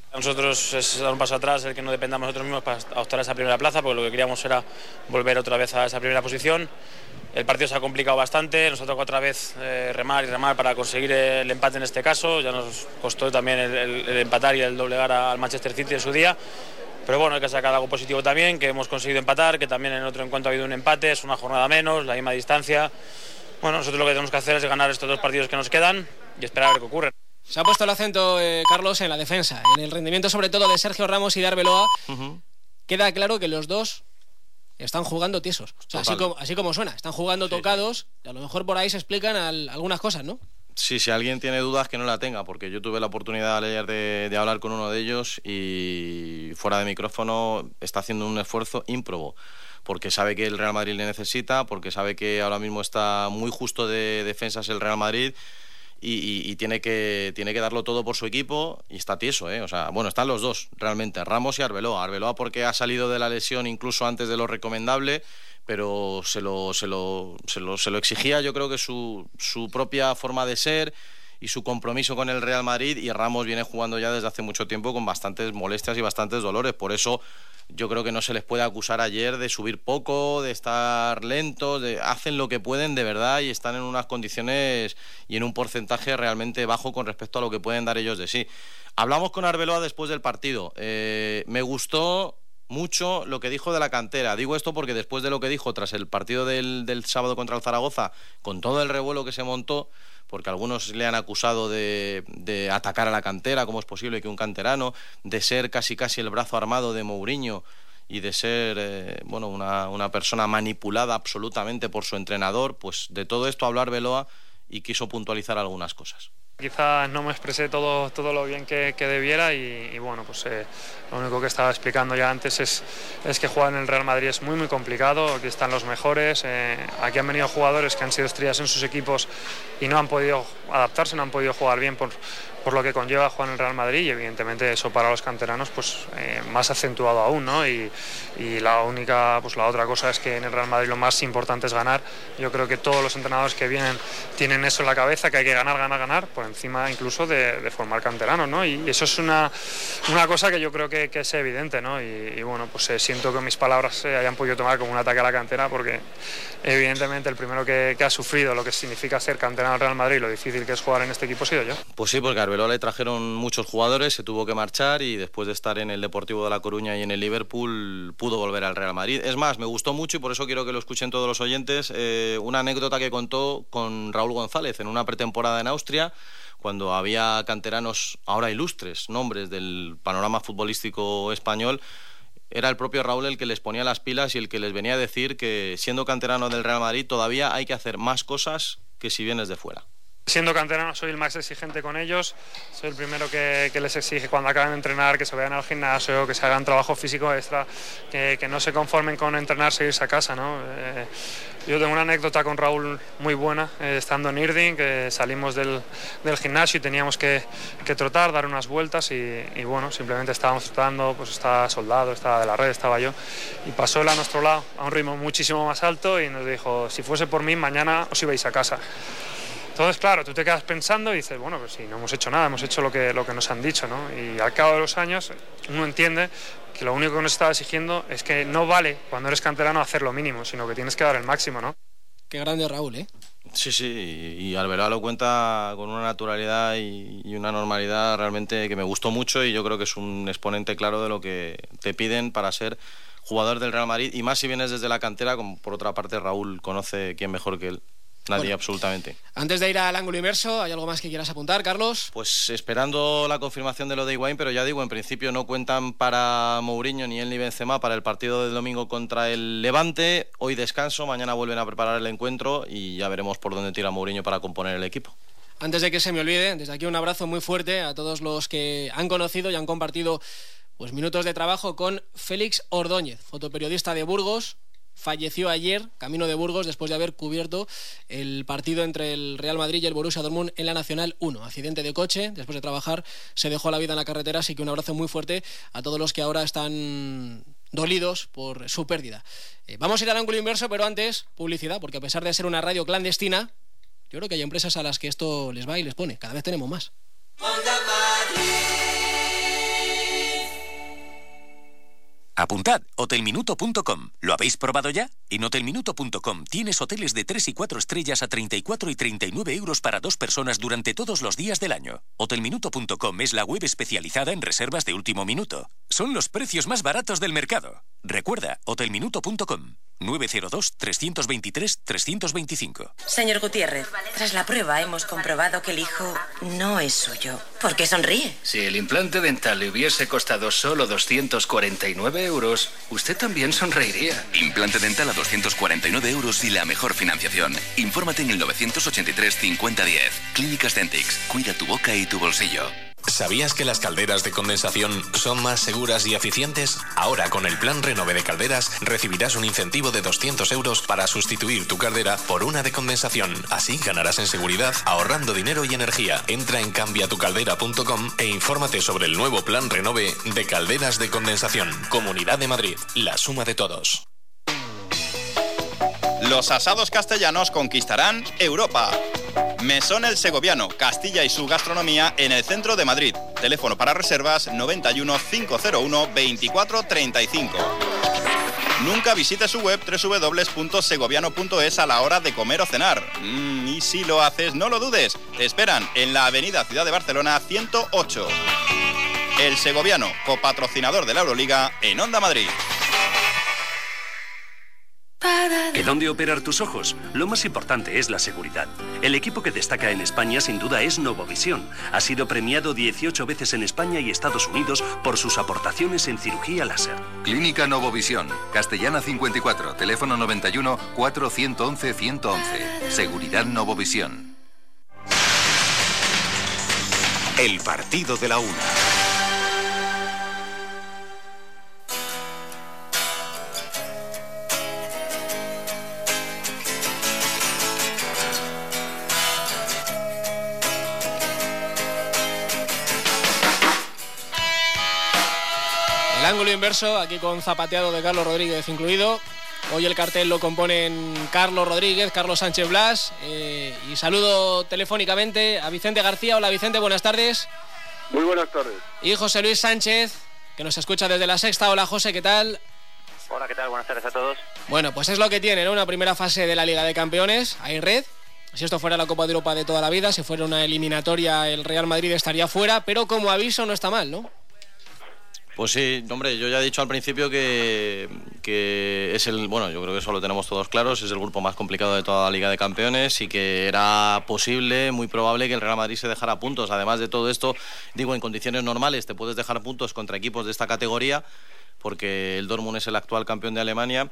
Nosotros es dar un paso atrás, el que no dependamos nosotros mismos para optar a esa primera plaza, porque lo que queríamos era volver otra vez a esa primera posición. El partido se ha complicado bastante, nos ha tocado otra vez eh, remar y remar para conseguir el empate en este caso. Ya nos costó también el, el, el empatar y el doblegar al Manchester City en su día. Pero bueno, hay que sacar algo positivo también, que hemos conseguido empatar, que también en el otro encuentro ha habido un empate, es una jornada menos, la misma distancia. Bueno, nosotros lo que tenemos que hacer es ganar estos dos partidos que nos quedan y esperar a ver qué ocurre. Se ha puesto el acento, eh, Carlos, en la defensa, en el rendimiento sobre todo de Sergio Ramos y de Arbeloa. Uh-huh. Queda claro que los dos están jugando tiesos. O sea, así como, así como suena, están jugando sí, tocados, y a lo mejor por ahí se explican al, algunas cosas, ¿no? Sí, si alguien tiene dudas que no la tenga, porque yo tuve la oportunidad ayer de, de hablar con uno de ellos y fuera de micrófono está haciendo un esfuerzo ímprobo, porque sabe que el Real Madrid le necesita, porque sabe que ahora mismo está muy justo de defensas el Real Madrid. Y, y, y tiene que tiene que darlo todo por su equipo y está tieso, ¿eh? O sea, bueno, están los dos realmente, Ramos y Arbeloa. Arbeloa porque ha salido de la lesión incluso antes de lo recomendable, pero se lo se lo se lo, se lo exigía, yo creo que su su propia forma de ser y su compromiso con el Real Madrid, y Ramos viene jugando ya desde hace mucho tiempo con bastantes molestias y bastantes dolores, por eso yo creo que no se les puede acusar ayer de subir poco, de estar lentos, de, hacen lo que pueden de verdad y están en unas condiciones y en un porcentaje realmente bajo con respecto a lo que pueden dar ellos de sí. Hablamos con Arbeloa después del partido. Eh, me gustó mucho lo que dijo de la cantera. Digo esto porque después de lo que dijo tras el partido del, del sábado contra el Zaragoza, con todo el revuelo que se montó, porque algunos le han acusado de, de atacar a la cantera, cómo es posible que un canterano, de ser casi casi el brazo armado de Mourinho y de ser eh, bueno una, una persona manipulada absolutamente por su entrenador. Pues de todo esto habló Arbeloa y quiso puntualizar algunas cosas. Quizás no me expresé todo, todo lo bien que, que debiera y, y bueno, pues eh, lo único que estaba explicando ya antes es, es que jugar en el Real Madrid es muy muy complicado, aquí están los mejores, eh, aquí han venido jugadores que han sido estrellas en sus equipos y no han podido adaptarse, no han podido jugar bien por, por lo que conlleva jugar en el Real Madrid, y evidentemente eso para los canteranos pues eh, más acentuado aún, ¿no? Y, y la única, pues la otra cosa es que en el Real Madrid lo más importante es ganar. Yo creo que todos los entrenadores que vienen tienen eso en la cabeza, que hay que ganar, ganar, ganar, por encima incluso de, de formar canteranos, ¿no? Y eso es una, una cosa que yo creo que, que es evidente, ¿no? Y, y bueno, pues eh, siento que mis palabras se hayan podido tomar como un ataque a la cantera, porque evidentemente el primero que, que ha sufrido lo que significa ser canterano del Real Madrid, lo difícil que es jugar en este equipo, he sido yo. Pues sí, porque a Arbeloa le trajeron muchos jugadores, se tuvo que marchar y después de estar en el Deportivo de La Coruña y en el Liverpool pudo volver al Real Madrid. Es más, me gustó mucho y por eso quiero que lo escuchen todos los oyentes, eh, una anécdota que contó con Raúl González en una pretemporada en Austria, cuando había canteranos ahora ilustres, nombres del panorama futbolístico español. Era el propio Raúl el que les ponía las pilas y el que les venía a decir que siendo canterano del Real Madrid todavía hay que hacer más cosas que si vienes de fuera. Siendo canterano soy el más exigente con ellos, soy el primero que, que les exige cuando acaben de entrenar que se vayan al gimnasio, que se hagan trabajo físico extra, que, que no se conformen con entrenarse e irse a casa, ¿no? Eh, yo tengo una anécdota con Raúl muy buena, eh, estando en Irding, que salimos del, del gimnasio y teníamos que, que trotar, dar unas vueltas y, y bueno, simplemente estábamos trotando, pues estaba Soldado, estaba De la Red, estaba yo, y pasó él a nuestro lado a un ritmo muchísimo más alto y nos dijo, si fuese por mí mañana os ibais a casa. Entonces, claro, tú te quedas pensando y dices, bueno, pues sí, no hemos hecho nada, hemos hecho lo que, lo que nos han dicho, ¿no? Y al cabo de los años uno entiende que lo único que nos estaba exigiendo es que no vale cuando eres canterano hacer lo mínimo, sino que tienes que dar el máximo, ¿no? Qué grande Raúl, ¿eh? Sí, sí, y Arbeloa lo cuenta con una naturalidad y, y una normalidad realmente que me gustó mucho, y yo creo que es un exponente claro de lo que te piden para ser jugador del Real Madrid, y más si vienes desde la cantera, como por otra parte Raúl conoce quién mejor que él. Nadie, bueno, absolutamente. Antes de ir al ángulo inverso, ¿hay algo más que quieras apuntar, Carlos? Pues esperando la confirmación de lo de Higuaín, pero ya digo, en principio no cuentan para Mourinho ni él ni Benzema para el partido del domingo contra el Levante. Hoy descanso, mañana vuelven a preparar el encuentro y ya veremos por dónde tira Mourinho para componer el equipo. Antes de que se me olvide, desde aquí un abrazo muy fuerte a todos los que han conocido y han compartido pues minutos de trabajo con Félix Ordóñez, fotoperiodista de Burgos. Falleció ayer, camino de Burgos, después de haber cubierto el partido entre el Real Madrid y el Borussia Dortmund en la Nacional uno. Accidente de coche, después de trabajar, se dejó la vida en la carretera, así que un abrazo muy fuerte a todos los que ahora están dolidos por su pérdida. Eh, vamos a ir al ángulo inverso, pero antes, publicidad, porque a pesar de ser una radio clandestina, yo creo que hay empresas a las que esto les va y les pone. Cada vez tenemos más. Onda Madrid. Apuntad, hotelminuto punto com. ¿Lo habéis probado ya? En hotelminuto punto com tienes hoteles de tres y cuatro estrellas a treinta y cuatro y treinta y nueve euros para dos personas durante todos los días del año. hotelminuto punto com es la web especializada en reservas de último minuto. Son los precios más baratos del mercado. Recuerda, hotelminuto punto com. nueve cero dos, tres dos tres, tres dos cinco. Señor Gutiérrez, tras la prueba hemos comprobado que el hijo no es suyo. ¿Por qué sonríe? Si el implante dental le hubiese costado solo doscientos cuarenta y nueve euros, usted también sonreiría. Implante dental a doscientos cuarenta y nueve euros y la mejor financiación. Infórmate en el novecientos ochenta y tres, cincuenta diez. Clínicas Dentix. Cuida tu boca y tu bolsillo. ¿Sabías que las calderas de condensación son más seguras y eficientes? Ahora, con el Plan Renove de Calderas, recibirás un incentivo de doscientos euros para sustituir tu caldera por una de condensación. Así ganarás en seguridad, ahorrando dinero y energía. Entra en cambia tu caldera punto com e infórmate sobre el nuevo Plan Renove de Calderas de Condensación. Comunidad de Madrid, la suma de todos. Los asados castellanos conquistarán Europa. Mesón El Segoviano, Castilla y su gastronomía en el centro de Madrid. Teléfono para reservas noventa y uno, cinco cero uno, veinticuatro treinta y cinco. Nunca visite su web doble u doble u doble u punto segoviano punto es a la hora de comer o cenar. Mm, y si lo haces, no lo dudes. Te esperan en la avenida Ciudad de Barcelona ciento ocho. El Segoviano, copatrocinador de la Euroliga en Onda Madrid. ¿Que dónde operar tus ojos? Lo más importante es la seguridad. El equipo que destaca en España sin duda es Novovisión. Ha sido premiado dieciocho veces en España y Estados Unidos por sus aportaciones en cirugía láser. Clínica Novovisión, Castellana cincuenta y cuatro, teléfono noventa y uno, cuatro uno uno, uno uno uno. Seguridad Novovisión. El partido de la una. El ángulo inverso, aquí con zapateado de Carlos Rodríguez incluido. Hoy el cartel lo componen Carlos Rodríguez, Carlos Sánchez Blas. Eh, y saludo telefónicamente a Vicente García. Hola Vicente, buenas tardes. Muy buenas tardes. Y José Luis Sánchez, que nos escucha desde La Sexta. Hola José, ¿qué tal? Hola, ¿qué tal? Buenas tardes a todos. Bueno, pues es lo que tiene, ¿no? Una primera fase de la Liga de Campeones. Hay red. Si esto fuera la Copa de Europa de toda la vida, si fuera una eliminatoria, el Real Madrid estaría fuera. Pero como aviso no está mal, ¿no? Pues sí, hombre, yo ya he dicho al principio que, que es el, bueno, yo creo que eso lo tenemos todos claros, es el grupo más complicado de toda la Liga de Campeones y que era posible, muy probable que el Real Madrid se dejara puntos. Además de todo esto, digo, en condiciones normales te puedes dejar puntos contra equipos de esta categoría, porque el Dortmund es el actual campeón de Alemania,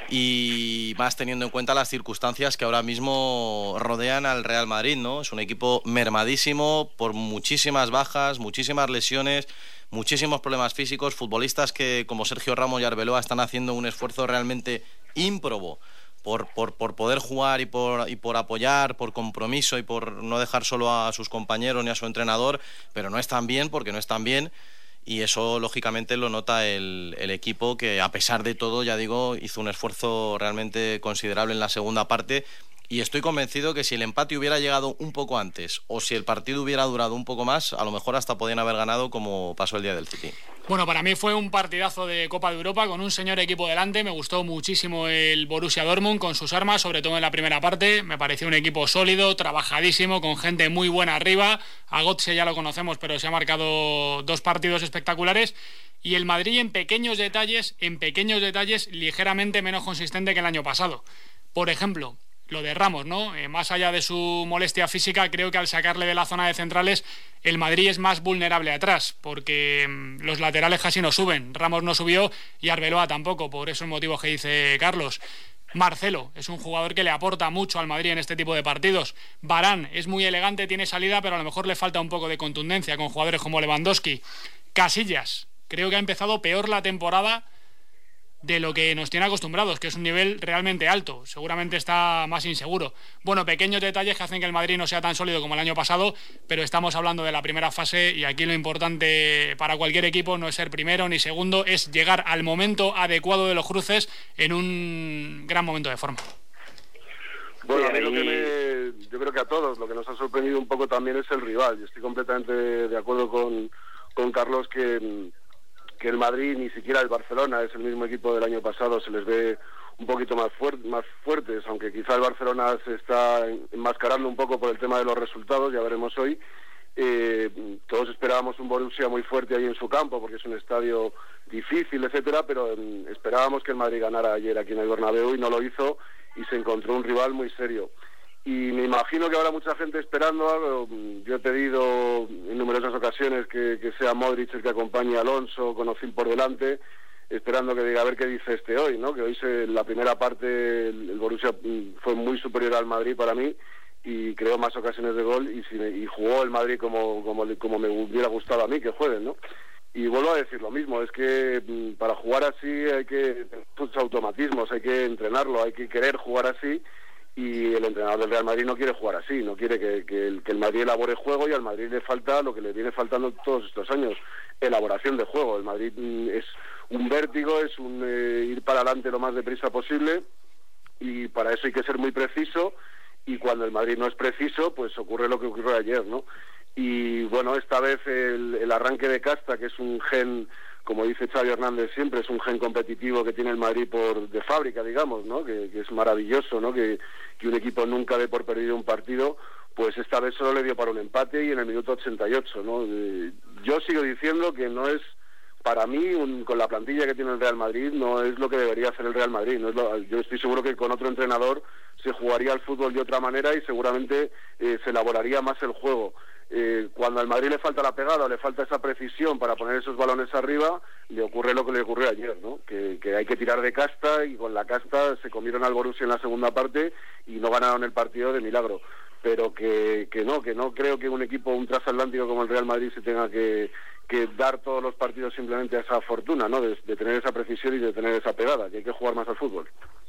y más teniendo en cuenta las circunstancias que ahora mismo rodean al Real Madrid, ¿no? Es un equipo mermadísimo por muchísimas bajas, muchísimas lesiones, muchísimos problemas físicos, futbolistas que como Sergio Ramos y Arbeloa están haciendo un esfuerzo realmente ímprobo por, por, por poder jugar y por, y por apoyar, por compromiso y por no dejar solo a sus compañeros ni a su entrenador, pero no están bien porque no están bien. Y eso, lógicamente, lo nota el, el equipo que, a pesar de todo, ya digo, hizo un esfuerzo realmente considerable en la segunda parte. Y estoy convencido que si el empate hubiera llegado un poco antes o si el partido hubiera durado un poco más, a lo mejor hasta podían haber ganado como pasó el día del City. Bueno, para mí fue un partidazo de Copa de Europa con un señor equipo delante. Me gustó muchísimo el Borussia Dortmund con sus armas, sobre todo en la primera parte. Me pareció un equipo sólido, trabajadísimo, con gente muy buena arriba. A Götze ya lo conocemos, pero se ha marcado dos partidos espectaculares. Y el Madrid en pequeños detalles, en pequeños detalles, ligeramente menos consistente que el año pasado. Por ejemplo, lo de Ramos, ¿no? Eh, más allá de su molestia física, creo que al sacarle de la zona de centrales, el Madrid es más vulnerable atrás, porque mmm, los laterales casi no suben. Ramos no subió y Arbeloa tampoco, por esos motivos que dice Carlos. Marcelo es un jugador que le aporta mucho al Madrid en este tipo de partidos. Varane es muy elegante, tiene salida, pero a lo mejor le falta un poco de contundencia con jugadores como Lewandowski. Casillas, creo que ha empezado peor la temporada de lo que nos tiene acostumbrados, que es un nivel realmente alto. Seguramente está más inseguro. Bueno, pequeños detalles que hacen que el Madrid no sea tan sólido como el año pasado, pero estamos hablando de la primera fase y aquí lo importante para cualquier equipo no es ser primero ni segundo, es llegar al momento adecuado de los cruces en un gran momento de forma. Bueno, a mí lo que me, yo creo que a todos lo que nos ha sorprendido un poco también es el rival. Yo estoy completamente de acuerdo con, con Carlos que que el Madrid, ni siquiera el Barcelona, es el mismo equipo del año pasado, se les ve un poquito más, fuer- más fuertes, aunque quizá el Barcelona se está enmascarando un poco por el tema de los resultados, ya veremos hoy. Eh, todos esperábamos un Borussia muy fuerte ahí en su campo, porque es un estadio difícil, etcétera, pero eh, esperábamos que el Madrid ganara ayer aquí en el Bernabéu y no lo hizo, y se encontró un rival muy serio. Y me imagino que habrá mucha gente esperando algo. Yo he pedido en numerosas ocasiones que, que sea Modric el que acompañe a Alonso con Ozil por delante, esperando que diga a ver qué dice este hoy, ¿no? Que hoy se, la primera parte el, el Borussia fue muy superior al Madrid para mí y creó más ocasiones de gol y, si, y jugó el Madrid como, como, como me hubiera gustado a mí que jueguen, ¿no? Y vuelvo a decir lo mismo, es que m, para jugar así hay que tener muchos automatismos, hay que entrenarlo, hay que querer jugar así, y el entrenador del Real Madrid no quiere jugar así, no quiere que, que, el, que el Madrid elabore juego, y al Madrid le falta lo que le viene faltando todos estos años, elaboración de juego. El Madrid m, es un vértigo, es un eh, ir para adelante lo más deprisa posible, y para eso hay que ser muy preciso, y cuando el Madrid no es preciso, pues ocurre lo que ocurrió ayer, ¿no? Y bueno, esta vez el, el arranque de casta, que es un gen, como dice Xavi Hernández siempre, es un gen competitivo que tiene el Madrid por de fábrica, digamos, ¿no? Que, que es maravilloso, ¿no? Que, que un equipo nunca dé por perdido un partido, pues esta vez solo le dio para un empate y en el minuto ochenta y ocho, ¿no? Eh, yo sigo diciendo que no es, para mí, un, con la plantilla que tiene el Real Madrid, no es lo que debería hacer el Real Madrid. No es lo, yo estoy seguro que con otro entrenador se jugaría al fútbol de otra manera y seguramente eh, se elaboraría más el juego. Eh, cuando al Madrid le falta la pegada, le falta esa precisión para poner esos balones arriba, le ocurre lo que le ocurrió ayer, ¿no? Que, que hay que tirar de casta, y con la casta se comieron al Borussia en la segunda parte y no ganaron el partido de milagro. Pero que, que no, que no creo que un equipo, un transatlántico como el Real Madrid se tenga que, que dar todos los partidos simplemente a esa fortuna, ¿no? De, de tener esa precisión y de tener esa pegada, que hay que jugar más al fútbol.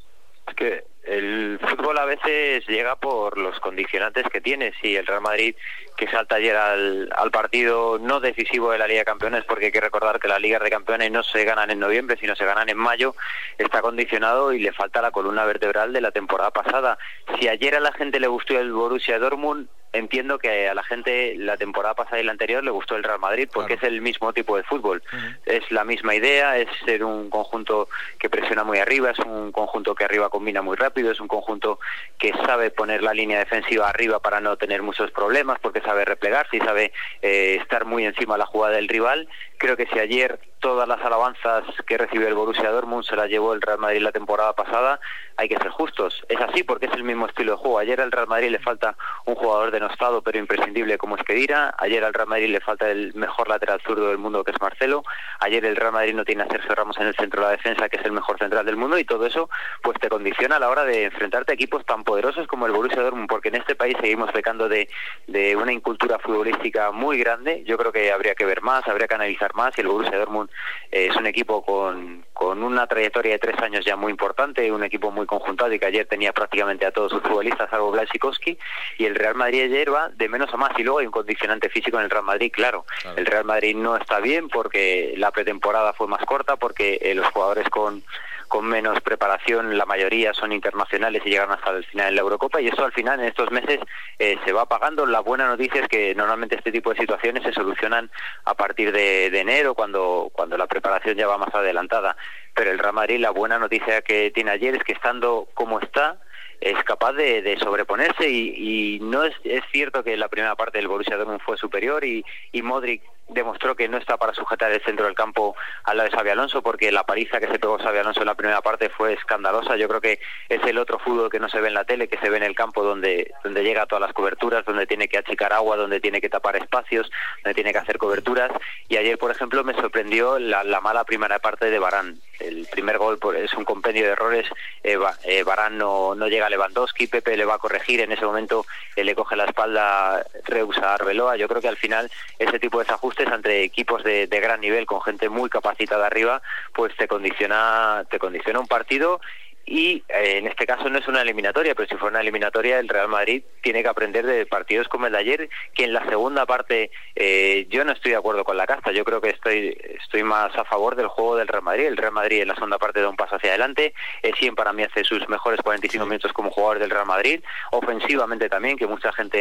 Es que el fútbol a veces llega por los condicionantes que tiene. Si el Real Madrid, que salta ayer al, al partido no decisivo de la Liga de Campeones, porque hay que recordar que las Ligas de Campeones no se ganan en noviembre, sino se ganan en mayo, está condicionado y le falta la columna vertebral de la temporada pasada. Si ayer a la gente le gustó el Borussia Dortmund, entiendo que a la gente la temporada pasada y la anterior le gustó el Real Madrid, porque claro, es el mismo tipo de fútbol. Uh-huh. Es la misma idea, es ser un conjunto que presiona muy arriba, es un conjunto que arriba combina muy rápido, es un conjunto que sabe poner la línea defensiva arriba para no tener muchos problemas, porque sabe replegarse y sabe eh, estar muy encima de la jugada del rival. Creo que si ayer todas las alabanzas que recibió el Borussia Dortmund se las llevó el Real Madrid la temporada pasada, hay que ser justos. Es así porque es el mismo estilo de juego. Ayer al Real Madrid le falta un jugador denostado pero imprescindible como es Khedira. Ayer al Real Madrid le falta el mejor lateral zurdo del mundo, que es Marcelo. Ayer el Real Madrid no tiene a Sergio Ramos en el centro de la defensa, que es el mejor central del mundo, y todo eso pues te condiciona a la hora de enfrentarte a equipos tan poderosos como el Borussia Dortmund, porque en este país seguimos pecando de, de una incultura futbolística muy grande. Yo creo que habría que ver más, habría que analizar más, y el Borussia Dortmund eh, es un equipo con, con una trayectoria de tres años ya muy importante, un equipo muy conjuntado y que ayer tenía prácticamente a todos sus futbolistas, salvo Blasicowski, y el Real Madrid ayer va de menos a más. Y luego hay un condicionante físico en el Real Madrid, claro. claro. El Real Madrid no está bien porque la pretemporada fue más corta, porque eh, los jugadores con con menos preparación, la mayoría son internacionales y llegan hasta el final en la Eurocopa, y eso al final en estos meses eh, se va pagando. La buena noticia es que normalmente este tipo de situaciones se solucionan a partir de, de enero, cuando, cuando la preparación ya va más adelantada. Pero el Real Madrid, la buena noticia que tiene ayer es que, estando como está, es capaz de, de sobreponerse, y, y no es, es cierto que la primera parte del Borussia Dortmund fue superior, y, y Modric demostró que no está para sujetar el centro del campo al lado de Xabi Alonso, porque la paliza que se pegó Xabi Alonso en la primera parte fue escandalosa. Yo creo que es el otro fútbol que no se ve en la tele, que se ve en el campo, donde, donde llega a todas las coberturas, donde tiene que achicar agua, donde tiene que tapar espacios, donde tiene que hacer coberturas. Y ayer, por ejemplo, me sorprendió la, la mala primera parte de Varane. El primer gol es un compendio de errores. eh, eh, Varane no, no llega a Lewandowski, Pepe le va a corregir, en ese momento eh, le coge la espalda Reus a Arbeloa. Yo creo que al final ese tipo de desajustes entre equipos de, de gran nivel, con gente muy capacitada arriba, pues te condiciona, te condiciona un partido. Y eh, en este caso no es una eliminatoria, pero si fuera una eliminatoria, el Real Madrid tiene que aprender de partidos como el de ayer, que en la segunda parte eh, yo no estoy de acuerdo con la casta. Yo creo que estoy estoy más a favor del juego del Real Madrid. El Real Madrid en la segunda parte da un paso hacia adelante. Essien para mí hace sus mejores cuarenta y cinco minutos como jugador del Real Madrid, ofensivamente también, que mucha gente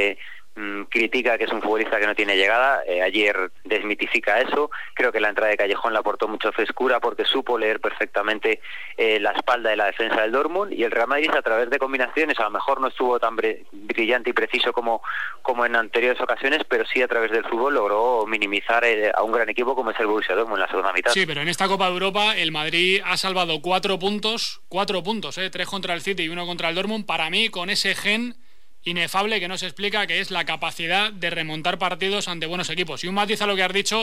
mmm, critica que es un futbolista que no tiene llegada. Eh, ayer desmitifica eso. Creo que la entrada de Callejón le aportó mucha frescura porque supo leer perfectamente eh, la espalda de la defensa del Dortmund, y el Real Madrid, a través de combinaciones, a lo mejor no estuvo tan brillante y preciso como, como en anteriores ocasiones, pero sí a través del fútbol logró minimizar eh, a un gran equipo como es el Borussia Dortmund en la segunda mitad. Sí, pero en esta Copa de Europa el Madrid ha salvado cuatro puntos, cuatro puntos, eh, tres contra el City y uno contra el Dortmund, para mí con ese gen inefable que no se explica, que es la capacidad de remontar partidos ante buenos equipos. Y un matiz a lo que has dicho,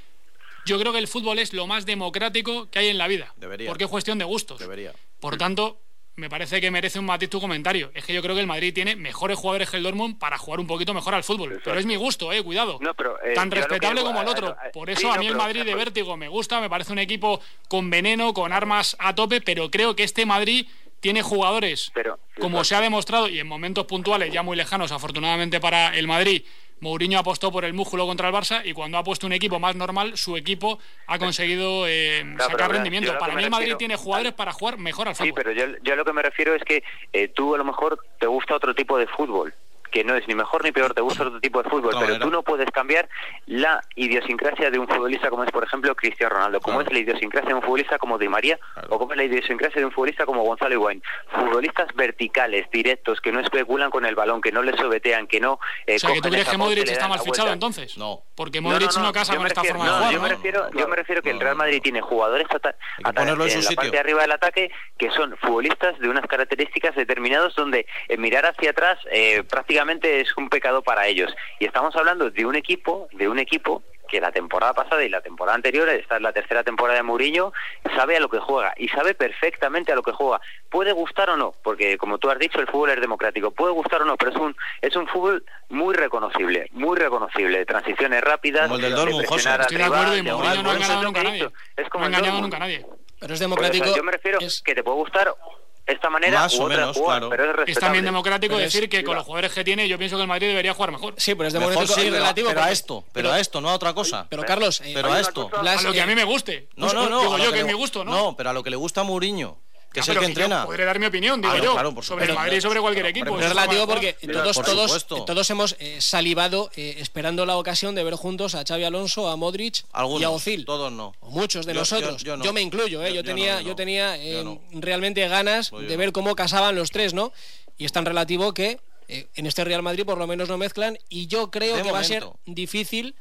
yo creo que el fútbol es lo más democrático que hay en la vida. Debería. Porque es cuestión de gustos. Debería. Por tanto, me parece que merece un matiz tu comentario. Es que yo creo que el Madrid tiene mejores jugadores que el Dortmund para jugar un poquito mejor al fútbol. Exacto. Pero es mi gusto, eh, cuidado. No, pero, eh, tan respetable que, como el otro. Eh, Por eso sí, a no, mí el pero, Madrid de pero, vértigo me gusta, me parece un equipo con veneno, con armas a tope, pero creo que este Madrid tiene jugadores, pero, como exacto. se ha demostrado, y en momentos puntuales ya muy lejanos, afortunadamente para el Madrid, Mourinho apostó por el músculo contra el Barça, y cuando ha puesto un equipo más normal, su equipo ha conseguido eh, claro, sacar pero, rendimiento. Para mí el Madrid tiene jugadores para jugar mejor al fútbol. Sí, pero yo, yo a lo que me refiero es que eh, tú a lo mejor te gusta otro tipo de fútbol, que no es ni mejor ni peor, te gusta otro tipo de fútbol, pero tú no puedes cambiar la idiosincrasia de un futbolista como es, por ejemplo, Cristiano Ronaldo, como claro. es la idiosincrasia de un futbolista como Di María, claro. o como es la idiosincrasia de un futbolista como Gonzalo Higuaín. Futbolistas verticales, directos, que no especulan con el balón, que no le sobetean, que no... Eh, o sea, que tú crees que Modric está mal fichado entonces. No. Porque Modric no, no, no, no casa con esta forma de jugar, yo ¿no? Me refiero, claro. Yo me refiero que el Real Madrid tiene jugadores ata- ata- en, en la parte de arriba del ataque que son futbolistas de unas características determinadas donde eh, mirar hacia atrás eh, prácticamente es un pecado para ellos. Y estamos hablando de un equipo, de un equipo que la temporada pasada y la temporada anterior, esta es la tercera temporada de Mourinho, sabe a lo que juega y sabe perfectamente a lo que juega. Puede gustar o no, porque como tú has dicho, el fútbol es democrático, puede gustar o no, pero es un es un fútbol muy reconocible, muy reconocible, transiciones rápidas, como el del Dortmund, José. Estoy de acuerdo, y Mourinho no ha engañado nunca a nadie. Es como no ha engañado nunca a nadie. Pero es democrático. Pues, o sea, yo me refiero es... que te puede gustar esta manera más u o otra menos, jugar, claro. pero es respetable. Es también democrático pero decir es, que mira. con los jugadores que tiene yo pienso que el Madrid debería jugar mejor. Sí, pero es democrático mejor, sí, y relativo. Pero, pero porque... a esto, pero, pero a esto, no a otra cosa. Pero Carlos, eh, pero a esto. Cosa, Blas, a lo que a mí me guste. No, no, no. Digo yo que, que es le... mi gusto, ¿no? No, pero a lo que le gusta a Mourinho, que ah, es el que entrena. Podré dar mi opinión, digo ah, no, yo, claro, por sobre el supuesto. Madrid y sobre cualquier Pero, equipo. Pero es relativo porque Mira, todos, por todos, supuesto. todos hemos eh, salivado eh, esperando la ocasión de ver juntos a Xavi Alonso, a Modric Algunos, y a Ozil. Todos no. O muchos de yo, nosotros. Yo, yo, no. yo me incluyo, ¿eh? Yo, yo, tenía, yo no, yo tenía eh, yo no. realmente ganas no, de ver no. cómo casaban los tres, ¿no? Y es tan relativo que eh, en este Real Madrid por lo menos no mezclan, y yo creo de que momento. va a ser difícil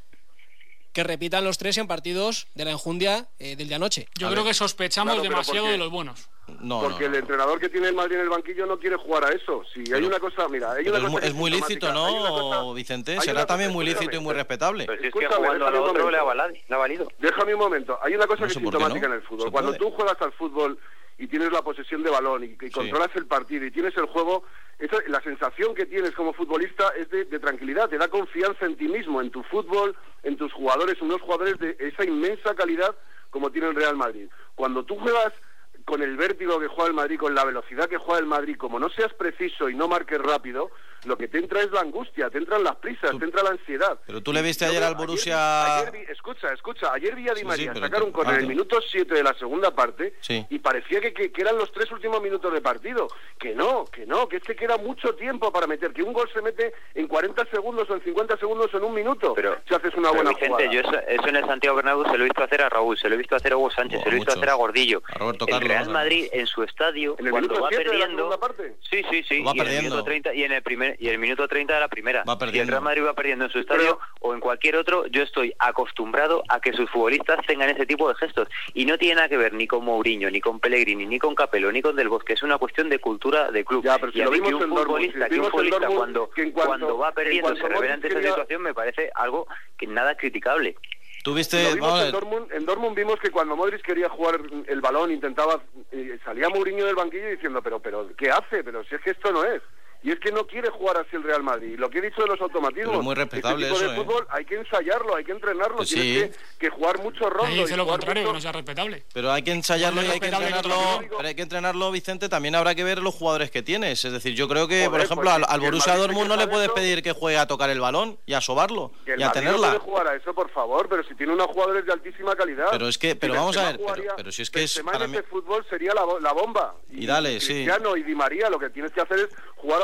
que repitan los tres en partidos de la enjundia eh, del de anoche. Yo A creo ver. que sospechamos Claro, pero demasiado porque- de los buenos. No, Porque no, no. el entrenador que tiene el Madrid en el banquillo no quiere jugar a eso. Si hay Pero- una cosa, mira, hay Pero una es, cosa muy, que es muy lícito, sistemática. Hay una ¿no, cosa- Vicente? hay Será una también cosa- muy lícito y escúchame, muy respetable. Pero si es que Escúchame, jugando al déjame un otro le ha, momento. valado, le ha valido. Déjame un momento. Hay una cosa No que sé es por qué sintomática no. en el fútbol. Se Cuando puede. tú juegas al fútbol y tienes la posesión de balón y, y controlas el partido y tienes el juego, esa, la sensación que tienes como futbolista es de, de tranquilidad, te da confianza en ti mismo, en tu fútbol, en tus jugadores, unos jugadores de esa inmensa calidad como tiene el Real Madrid. Cuando tú juegas con el vértigo que juega el Madrid, con la velocidad que juega el Madrid, como no seas preciso y no marques rápido, lo que te entra es la angustia, te entran las prisas, Tú- te entra la ansiedad. Pero tú le viste Yo ayer veo- al Borussia... Ayer, vi- ayer vi- escucha, escucha, ayer vi a Di Sí, María sí, pero sacar tú- un córner ah, en el tú- minuto siete de la segunda parte Sí. y parecía que, que, que eran los tres últimos minutos de partido. Que no, que no, que es que queda mucho tiempo para meter, que un gol se mete en cuarenta segundos o en cincuenta segundos o en un minuto, Pero, si haces una pero buena Vicente, jugada. yo eso, eso en el Santiago Bernabéu se lo he visto hacer a Raúl, se lo he visto hacer a Hugo Sánchez, Buah, se lo he visto muchos. hacer a Gordillo. A Roberto el Carlos, ¿eh? Real ¿no? Madrid en su estadio, ¿En el cuando minuto va siete de la perdiendo... segunda parte? Sí, sí, sí, Va y en el perdiendo. minuto treinta y en el primer y el minuto treinta de la primera. Va Si el perdiendo. Real Madrid va perdiendo en su estadio o en cualquier otro, yo estoy acostumbrado a que sus futbolistas tengan ese tipo de gestos. Y no tiene nada que ver ni con Mourinho, ni con Pellegrini, ni con Capello, ni con Del Bosque. Es una cuestión de cultura de club. Ya, pero si y a lo mí vimos que un en Dortmund, futbolista, si que un vimos en futbolista Dortmund, cuando, que en cuanto- cuando va en perdiendo cuanto se revela Modric ante esa quería- situación, me parece algo que nada criticable. Tú Lo viste... vimos vamos a en ver. Dortmund, en Dortmund vimos que cuando Modric quería jugar el balón, intentaba, eh, salía Mourinho del banquillo diciendo, pero, pero, ¿qué hace? Pero si es que esto no es. Y es que no quiere jugar así el Real Madrid. Lo que he dicho de los automatismos. Pero es muy respetable este tipo eso, de ¿eh? fútbol hay que ensayarlo, hay que entrenarlo. Pues Tienes sí. que, que jugar mucho rondo. Nadie dice y lo jugar contrario, mucho- que no sea respetable. Pero hay que ensayarlo y Igual de hay que respetable que entrenarlo, otro. pero hay que entrenarlo, Vicente, también habrá que ver los jugadores que tienes. Es decir, yo creo que, Joder, por ejemplo, pues, al, al si el Borussia Madrid se Dortmund no queja le de puedes eso- pedir que juegue a tocar el balón y a sobarlo Que el y a Madrid no tenerla. puede jugar a eso, por favor, pero si tiene unos jugadores de altísima calidad. Pero es que, pero Si vamos a Benzema ver, pero, jugaría- pero si es que es Benzema para en mí... este fútbol sería la, bo- la bomba. Y dale, sí. Cristiano y Di María, lo que tienes que hacer es jugar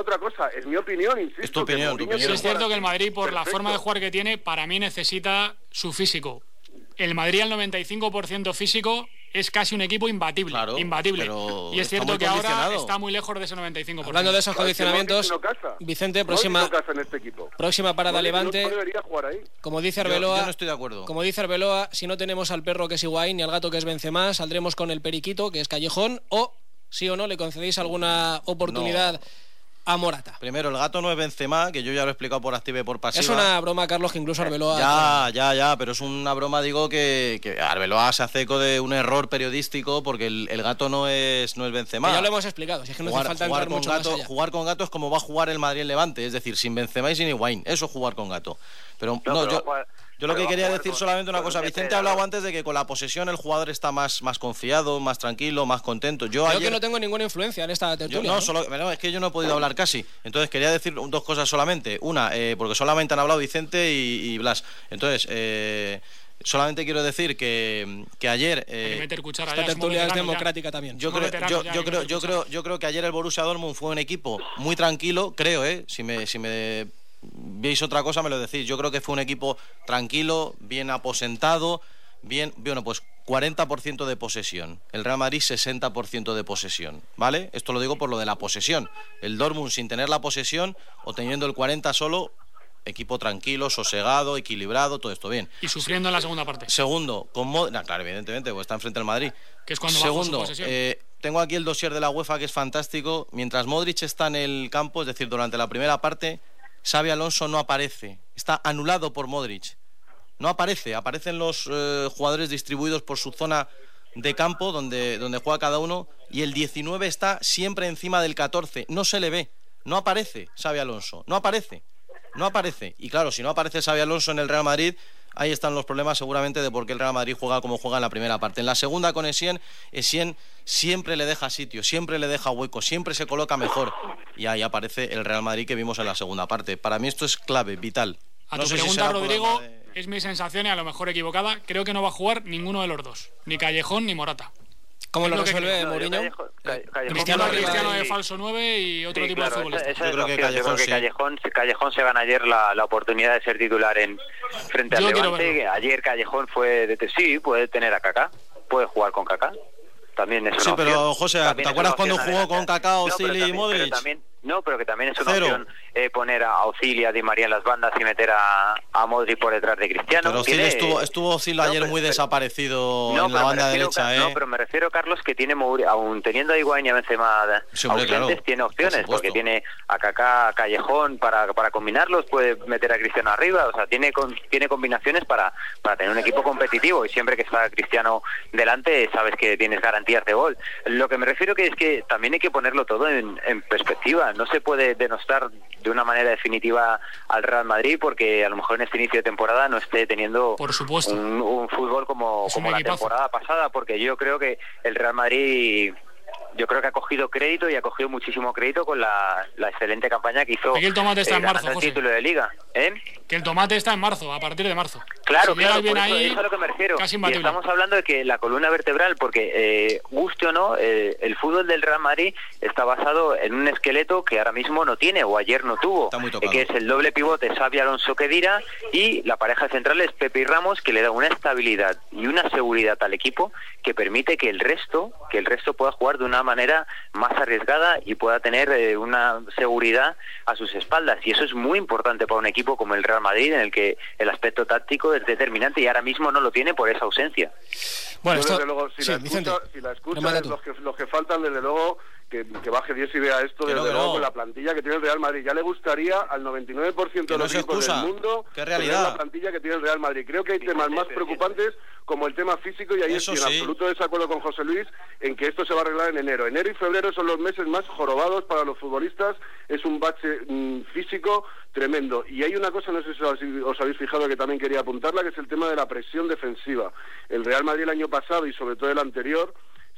otra cosa, es mi opinión, insisto. Es tu opinión, tu opinión. Es cierto que el Madrid, por Perfecto. la forma de jugar que tiene, para mí necesita su físico. El Madrid al noventa y cinco por ciento físico es casi un equipo imbatible, Claro, imbatible. pero Y es está cierto muy que ahora condicionado. está muy lejos de ese noventa y cinco por ciento. Hablando de esos Claro, es que condicionamientos, Modric no casa. Vicente, Modric próxima, no casa en este equipo. próxima parada Modric no- Levante. no debería jugar ahí. Como dice Yo- Arbeloa, yo no estoy de acuerdo. Como dice Arbeloa, si no tenemos al perro que es Higuaín ni al gato que es Benzema, saldremos con el periquito que es Callejón, o sí o no le concedéis alguna oportunidad a Morata. Primero, el gato no es Benzema, que yo ya lo he explicado por activa y por pasiva. Es una broma, Carlos, que incluso Arbeloa... Ya, ya, ya, pero es una broma, digo, que, que Arbeloa se hace eco de un error periodístico porque el, el gato no es, no es Benzema. Que ya lo hemos explicado, si es que no jugar, hace falta jugar entrar con mucho gato, más allá. Jugar con gato es como va a jugar el Madrid en Levante, es decir, sin Benzema y sin Higuaín. Eso es jugar con gato. Pero no, No, pero yo, va a jugar- yo lo pero que va a quería jugar decir con- solamente una con cosa. un Vicente centro ha hablado delgado. antes de que con la posesión el jugador está más, más confiado, más tranquilo, más contento. Yo Creo ayer... que no tengo ninguna influencia en esta Yo, tertulia. no, ¿eh? solo, no, es que yo no he podido hablar casi. Entonces quería decir dos cosas solamente. Una, eh, porque solamente han hablado Vicente y, y Blas. Entonces, eh, solamente quiero decir que, que ayer... eh, Hay que meter cuchara Esta ya, somos tertulia es veteranos ya. democrática también. yo Somos creo, veteranos yo, ya, yo hay que creo, meter yo cuchara. creo, yo creo que ayer el Borussia Dortmund fue un equipo muy tranquilo, creo, ¿eh? Si me, si me veis otra cosa me lo decís. Yo creo que fue un equipo tranquilo, bien aposentado, bien, bueno, pues cuarenta por ciento de posesión. El Real Madrid sesenta por ciento de posesión, ¿vale? Esto lo digo por lo de la posesión. El Dortmund sin tener la posesión o teniendo el cuarenta solo, equipo tranquilo, sosegado, equilibrado, todo esto bien. Y sufriendo en la segunda parte. Segundo, con Mod- nah, claro, evidentemente, pues está enfrente del Madrid. Que es cuando bajó su Segundo, posesión. eh, tengo aquí el dossier de la UEFA que es fantástico. Mientras Modric está en el campo, es decir, durante la primera parte, Xabi Alonso no aparece. Está anulado por Modric. No aparece, aparecen los eh, jugadores distribuidos por su zona de campo donde, donde juega cada uno y el diecinueve está siempre encima del catorce. No se le ve, no aparece Xabi Alonso, no aparece. No aparece. Y claro, si no aparece Xabi Alonso en el Real Madrid, ahí están los problemas seguramente de por qué el Real Madrid juega como juega en la primera parte. En la segunda con Essien, Essien siempre le deja sitio, siempre le deja hueco, siempre se coloca mejor. Y ahí aparece el Real Madrid que vimos en la segunda parte. Para mí esto es clave, vital. A No tu sé si pregunta, será por Rodrigo, la de- es mi sensación y a lo mejor equivocada. Creo que no va a jugar ninguno de los dos. Ni Callejón ni Morata. ¿Cómo Es lo lo que resuelve creo. Mourinho? Callejón- Callejón Cristiano arriba Cristiano y- de falso nueve y otro Sí, tipo claro, de futbolista. esa- esa es Yo la creo que opción. Yo creo que Callejón, Callejón, Callejón se gana ayer la, la oportunidad de ser titular en frente al Yo quiero Levante. verlo. Ayer Callejón fue de sí, puede tener a Kaká, puede jugar con Kaká. También es una Sí, pero, opción. José, También ¿te es acuerdas una cuando opción jugó con adelante. Kaká, No, pero Ozil y también- Modric? pero también- No, pero que también es una Cero. opción eh, poner a Ozil y a Di María en las bandas y meter a, a Modric por detrás de Cristiano. Pero Ozil Tiene- estuvo, estuvo Ozil No, ayer pero- muy pero- desaparecido No, en la pero me banda refiero, derecha, Ca- ¿eh? No, pero me refiero, Carlos, que tiene Mouri- aún teniendo a Higuaín y a Benzema Sí, hombre, ausentes, claro, tiene por opciones, supuesto. porque tiene a Kaká, a Callejón para, para combinarlos, puede meter a Cristiano arriba, o sea, tiene con- tiene combinaciones para, para tener un equipo competitivo y siempre que está Cristiano delante sabes que tienes garantías de gol. Lo que me refiero que es que también hay que ponerlo todo en, en perspectiva, no se puede denostar de una manera definitiva al Real Madrid porque a lo mejor en este inicio de temporada no esté teniendo Por supuesto. un, un fútbol como, Es un como la equipazo. temporada pasada, porque yo creo que el Real Madrid yo creo que ha cogido crédito y ha cogido muchísimo crédito con la, la excelente campaña que hizo Aquí el tomate está en ganando marzo, el José. título de Liga, ¿eh? Que el tomate está en marzo, a partir de marzo. Claro, Si llegas claro, bien por eso, ahí, eso es a lo que me refiero. casi Y imbatible. estamos hablando de que la columna vertebral, porque eh, guste o no, eh, el fútbol del Real Madrid está basado en un esqueleto que ahora mismo no tiene, o ayer no tuvo, Está muy eh, tocado. que es el doble pivote Xabi Alonso Khedira y la pareja central es Pepe y Ramos, que le da una estabilidad y una seguridad al equipo que permite que el resto, que el resto pueda jugar de una manera más arriesgada y pueda tener eh, una seguridad a sus espaldas, y eso es muy importante para un equipo como el Real Madrid, en el que el aspecto táctico es determinante y ahora mismo no lo tiene por esa ausencia. Bueno, Yo, esto... desde luego, si sí, la Vicente. escucha, si la escucha remata es tú. los que, los que faltan, desde luego, que, que baje Dios y vea esto, Que no, desde que luego, no. con la plantilla que tiene el Real Madrid. Ya le gustaría al noventa y nueve por ciento Que de no los es equipos excusa. del mundo Qué tener realidad. la plantilla que tiene el Real Madrid. Creo que hay temas más preocupantes como el tema físico, y ahí Eso estoy en sí. absoluto desacuerdo con José Luis en que esto se va a arreglar en enero. Enero y febrero son los meses más jorobados para los futbolistas, es un bache mm, físico tremendo. Y hay una cosa, no sé si os, os habéis fijado, que también quería apuntarla, que es el tema de la presión defensiva. El Real Madrid el año pasado y sobre todo el anterior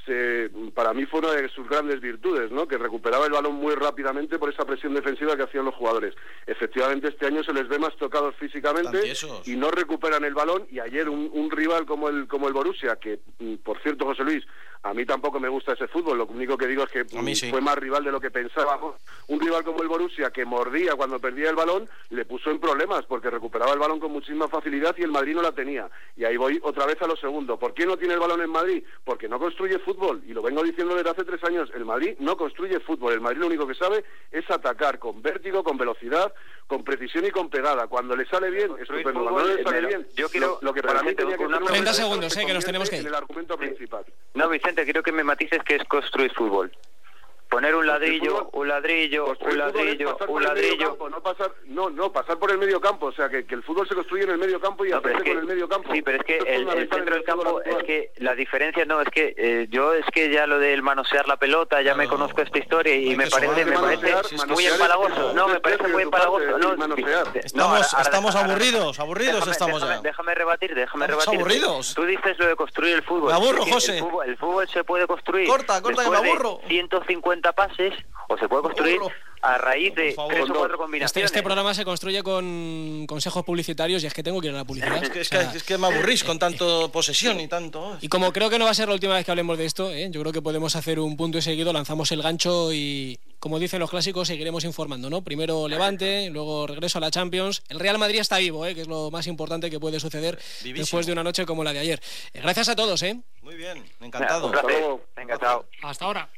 se, para mí fue una de sus grandes virtudes, ¿no? Que recuperaba el balón muy rápidamente por esa presión defensiva que hacían los jugadores. Efectivamente, este año se les ve más tocados físicamente y no recuperan el balón, y ayer un, un rival como el como el Borussia, que por cierto, José Luis, a mí tampoco me gusta ese fútbol, lo único que digo es que sí. fue más rival de lo que pensábamos. Un rival como el Borussia, que mordía cuando perdía el balón, le puso en problemas, porque recuperaba el balón con muchísima facilidad y el Madrid no la tenía. Y ahí voy otra vez a lo segundo. ¿Por qué no tiene el balón en Madrid? Porque no construye fútbol, y lo vengo diciendo desde hace tres años. El Madrid no construye fútbol, el Madrid lo único que sabe es atacar con vértigo, con velocidad, con precisión y con pegada. Cuando le sale bien, estupendo. Cuando no le sale bien, yo quiero, lo, lo que para mí tenía que ser treinta segundos, eh, que nos tenemos que ir. En el argumento principal. No, Vicente, quiero que me matices que es construir fútbol. Poner un ladrillo, un ladrillo, un ladrillo, un ladrillo. No pasar, no, no, pasar por el medio campo, o sea, que, que el fútbol se construye en el medio campo y no, hacerse es que, con el medio campo. Sí, pero es que el, el centro del campo, es que la diferencia no, es que eh, yo es que ya lo del manosear la pelota, ya no, me conozco esta historia y me parece, me parece muy empalagoso. No, me parece muy empalagoso. No, estamos estamos aburridos, aburridos estamos ya. Déjame rebatir, déjame rebatir. Aburridos. Tú dices lo de construir el fútbol. Me aburro, José. El fútbol se puede construir. Corta, corta, que me aburro. ciento cincuenta pases, o se puede construir a raíz de tres o cuatro combinaciones. Este, este programa se construye con consejos publicitarios y es que tengo que ir a la publicidad. Es que, es que, o sea, es que me aburrís con tanto posesión y tanto... Y como creo que no va a ser la última vez que hablemos de esto, ¿eh? Yo creo que podemos hacer un punto y seguido, lanzamos el gancho y, como dicen los clásicos, seguiremos informando, ¿no? Primero Levante, luego regreso a la Champions. El Real Madrid está vivo, ¿eh? Que es lo más importante que puede suceder Vivísimo. Después de una noche como la de ayer. Eh, gracias a todos, ¿eh? Muy bien, encantado. Hasta luego. Venga, chao. Hasta ahora.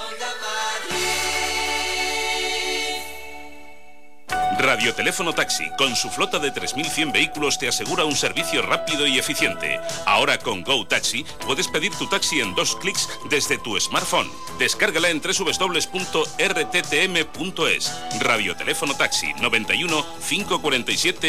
Radioteléfono Taxi, con su flota de tres mil cien vehículos, te asegura un servicio rápido y eficiente. Ahora con Go Taxi puedes pedir tu taxi en dos clics desde tu smartphone. Descárgala en doble u doble u doble u punto r t t m punto es. Radioteléfono Taxi, noventa y uno, cinco cuarenta y siete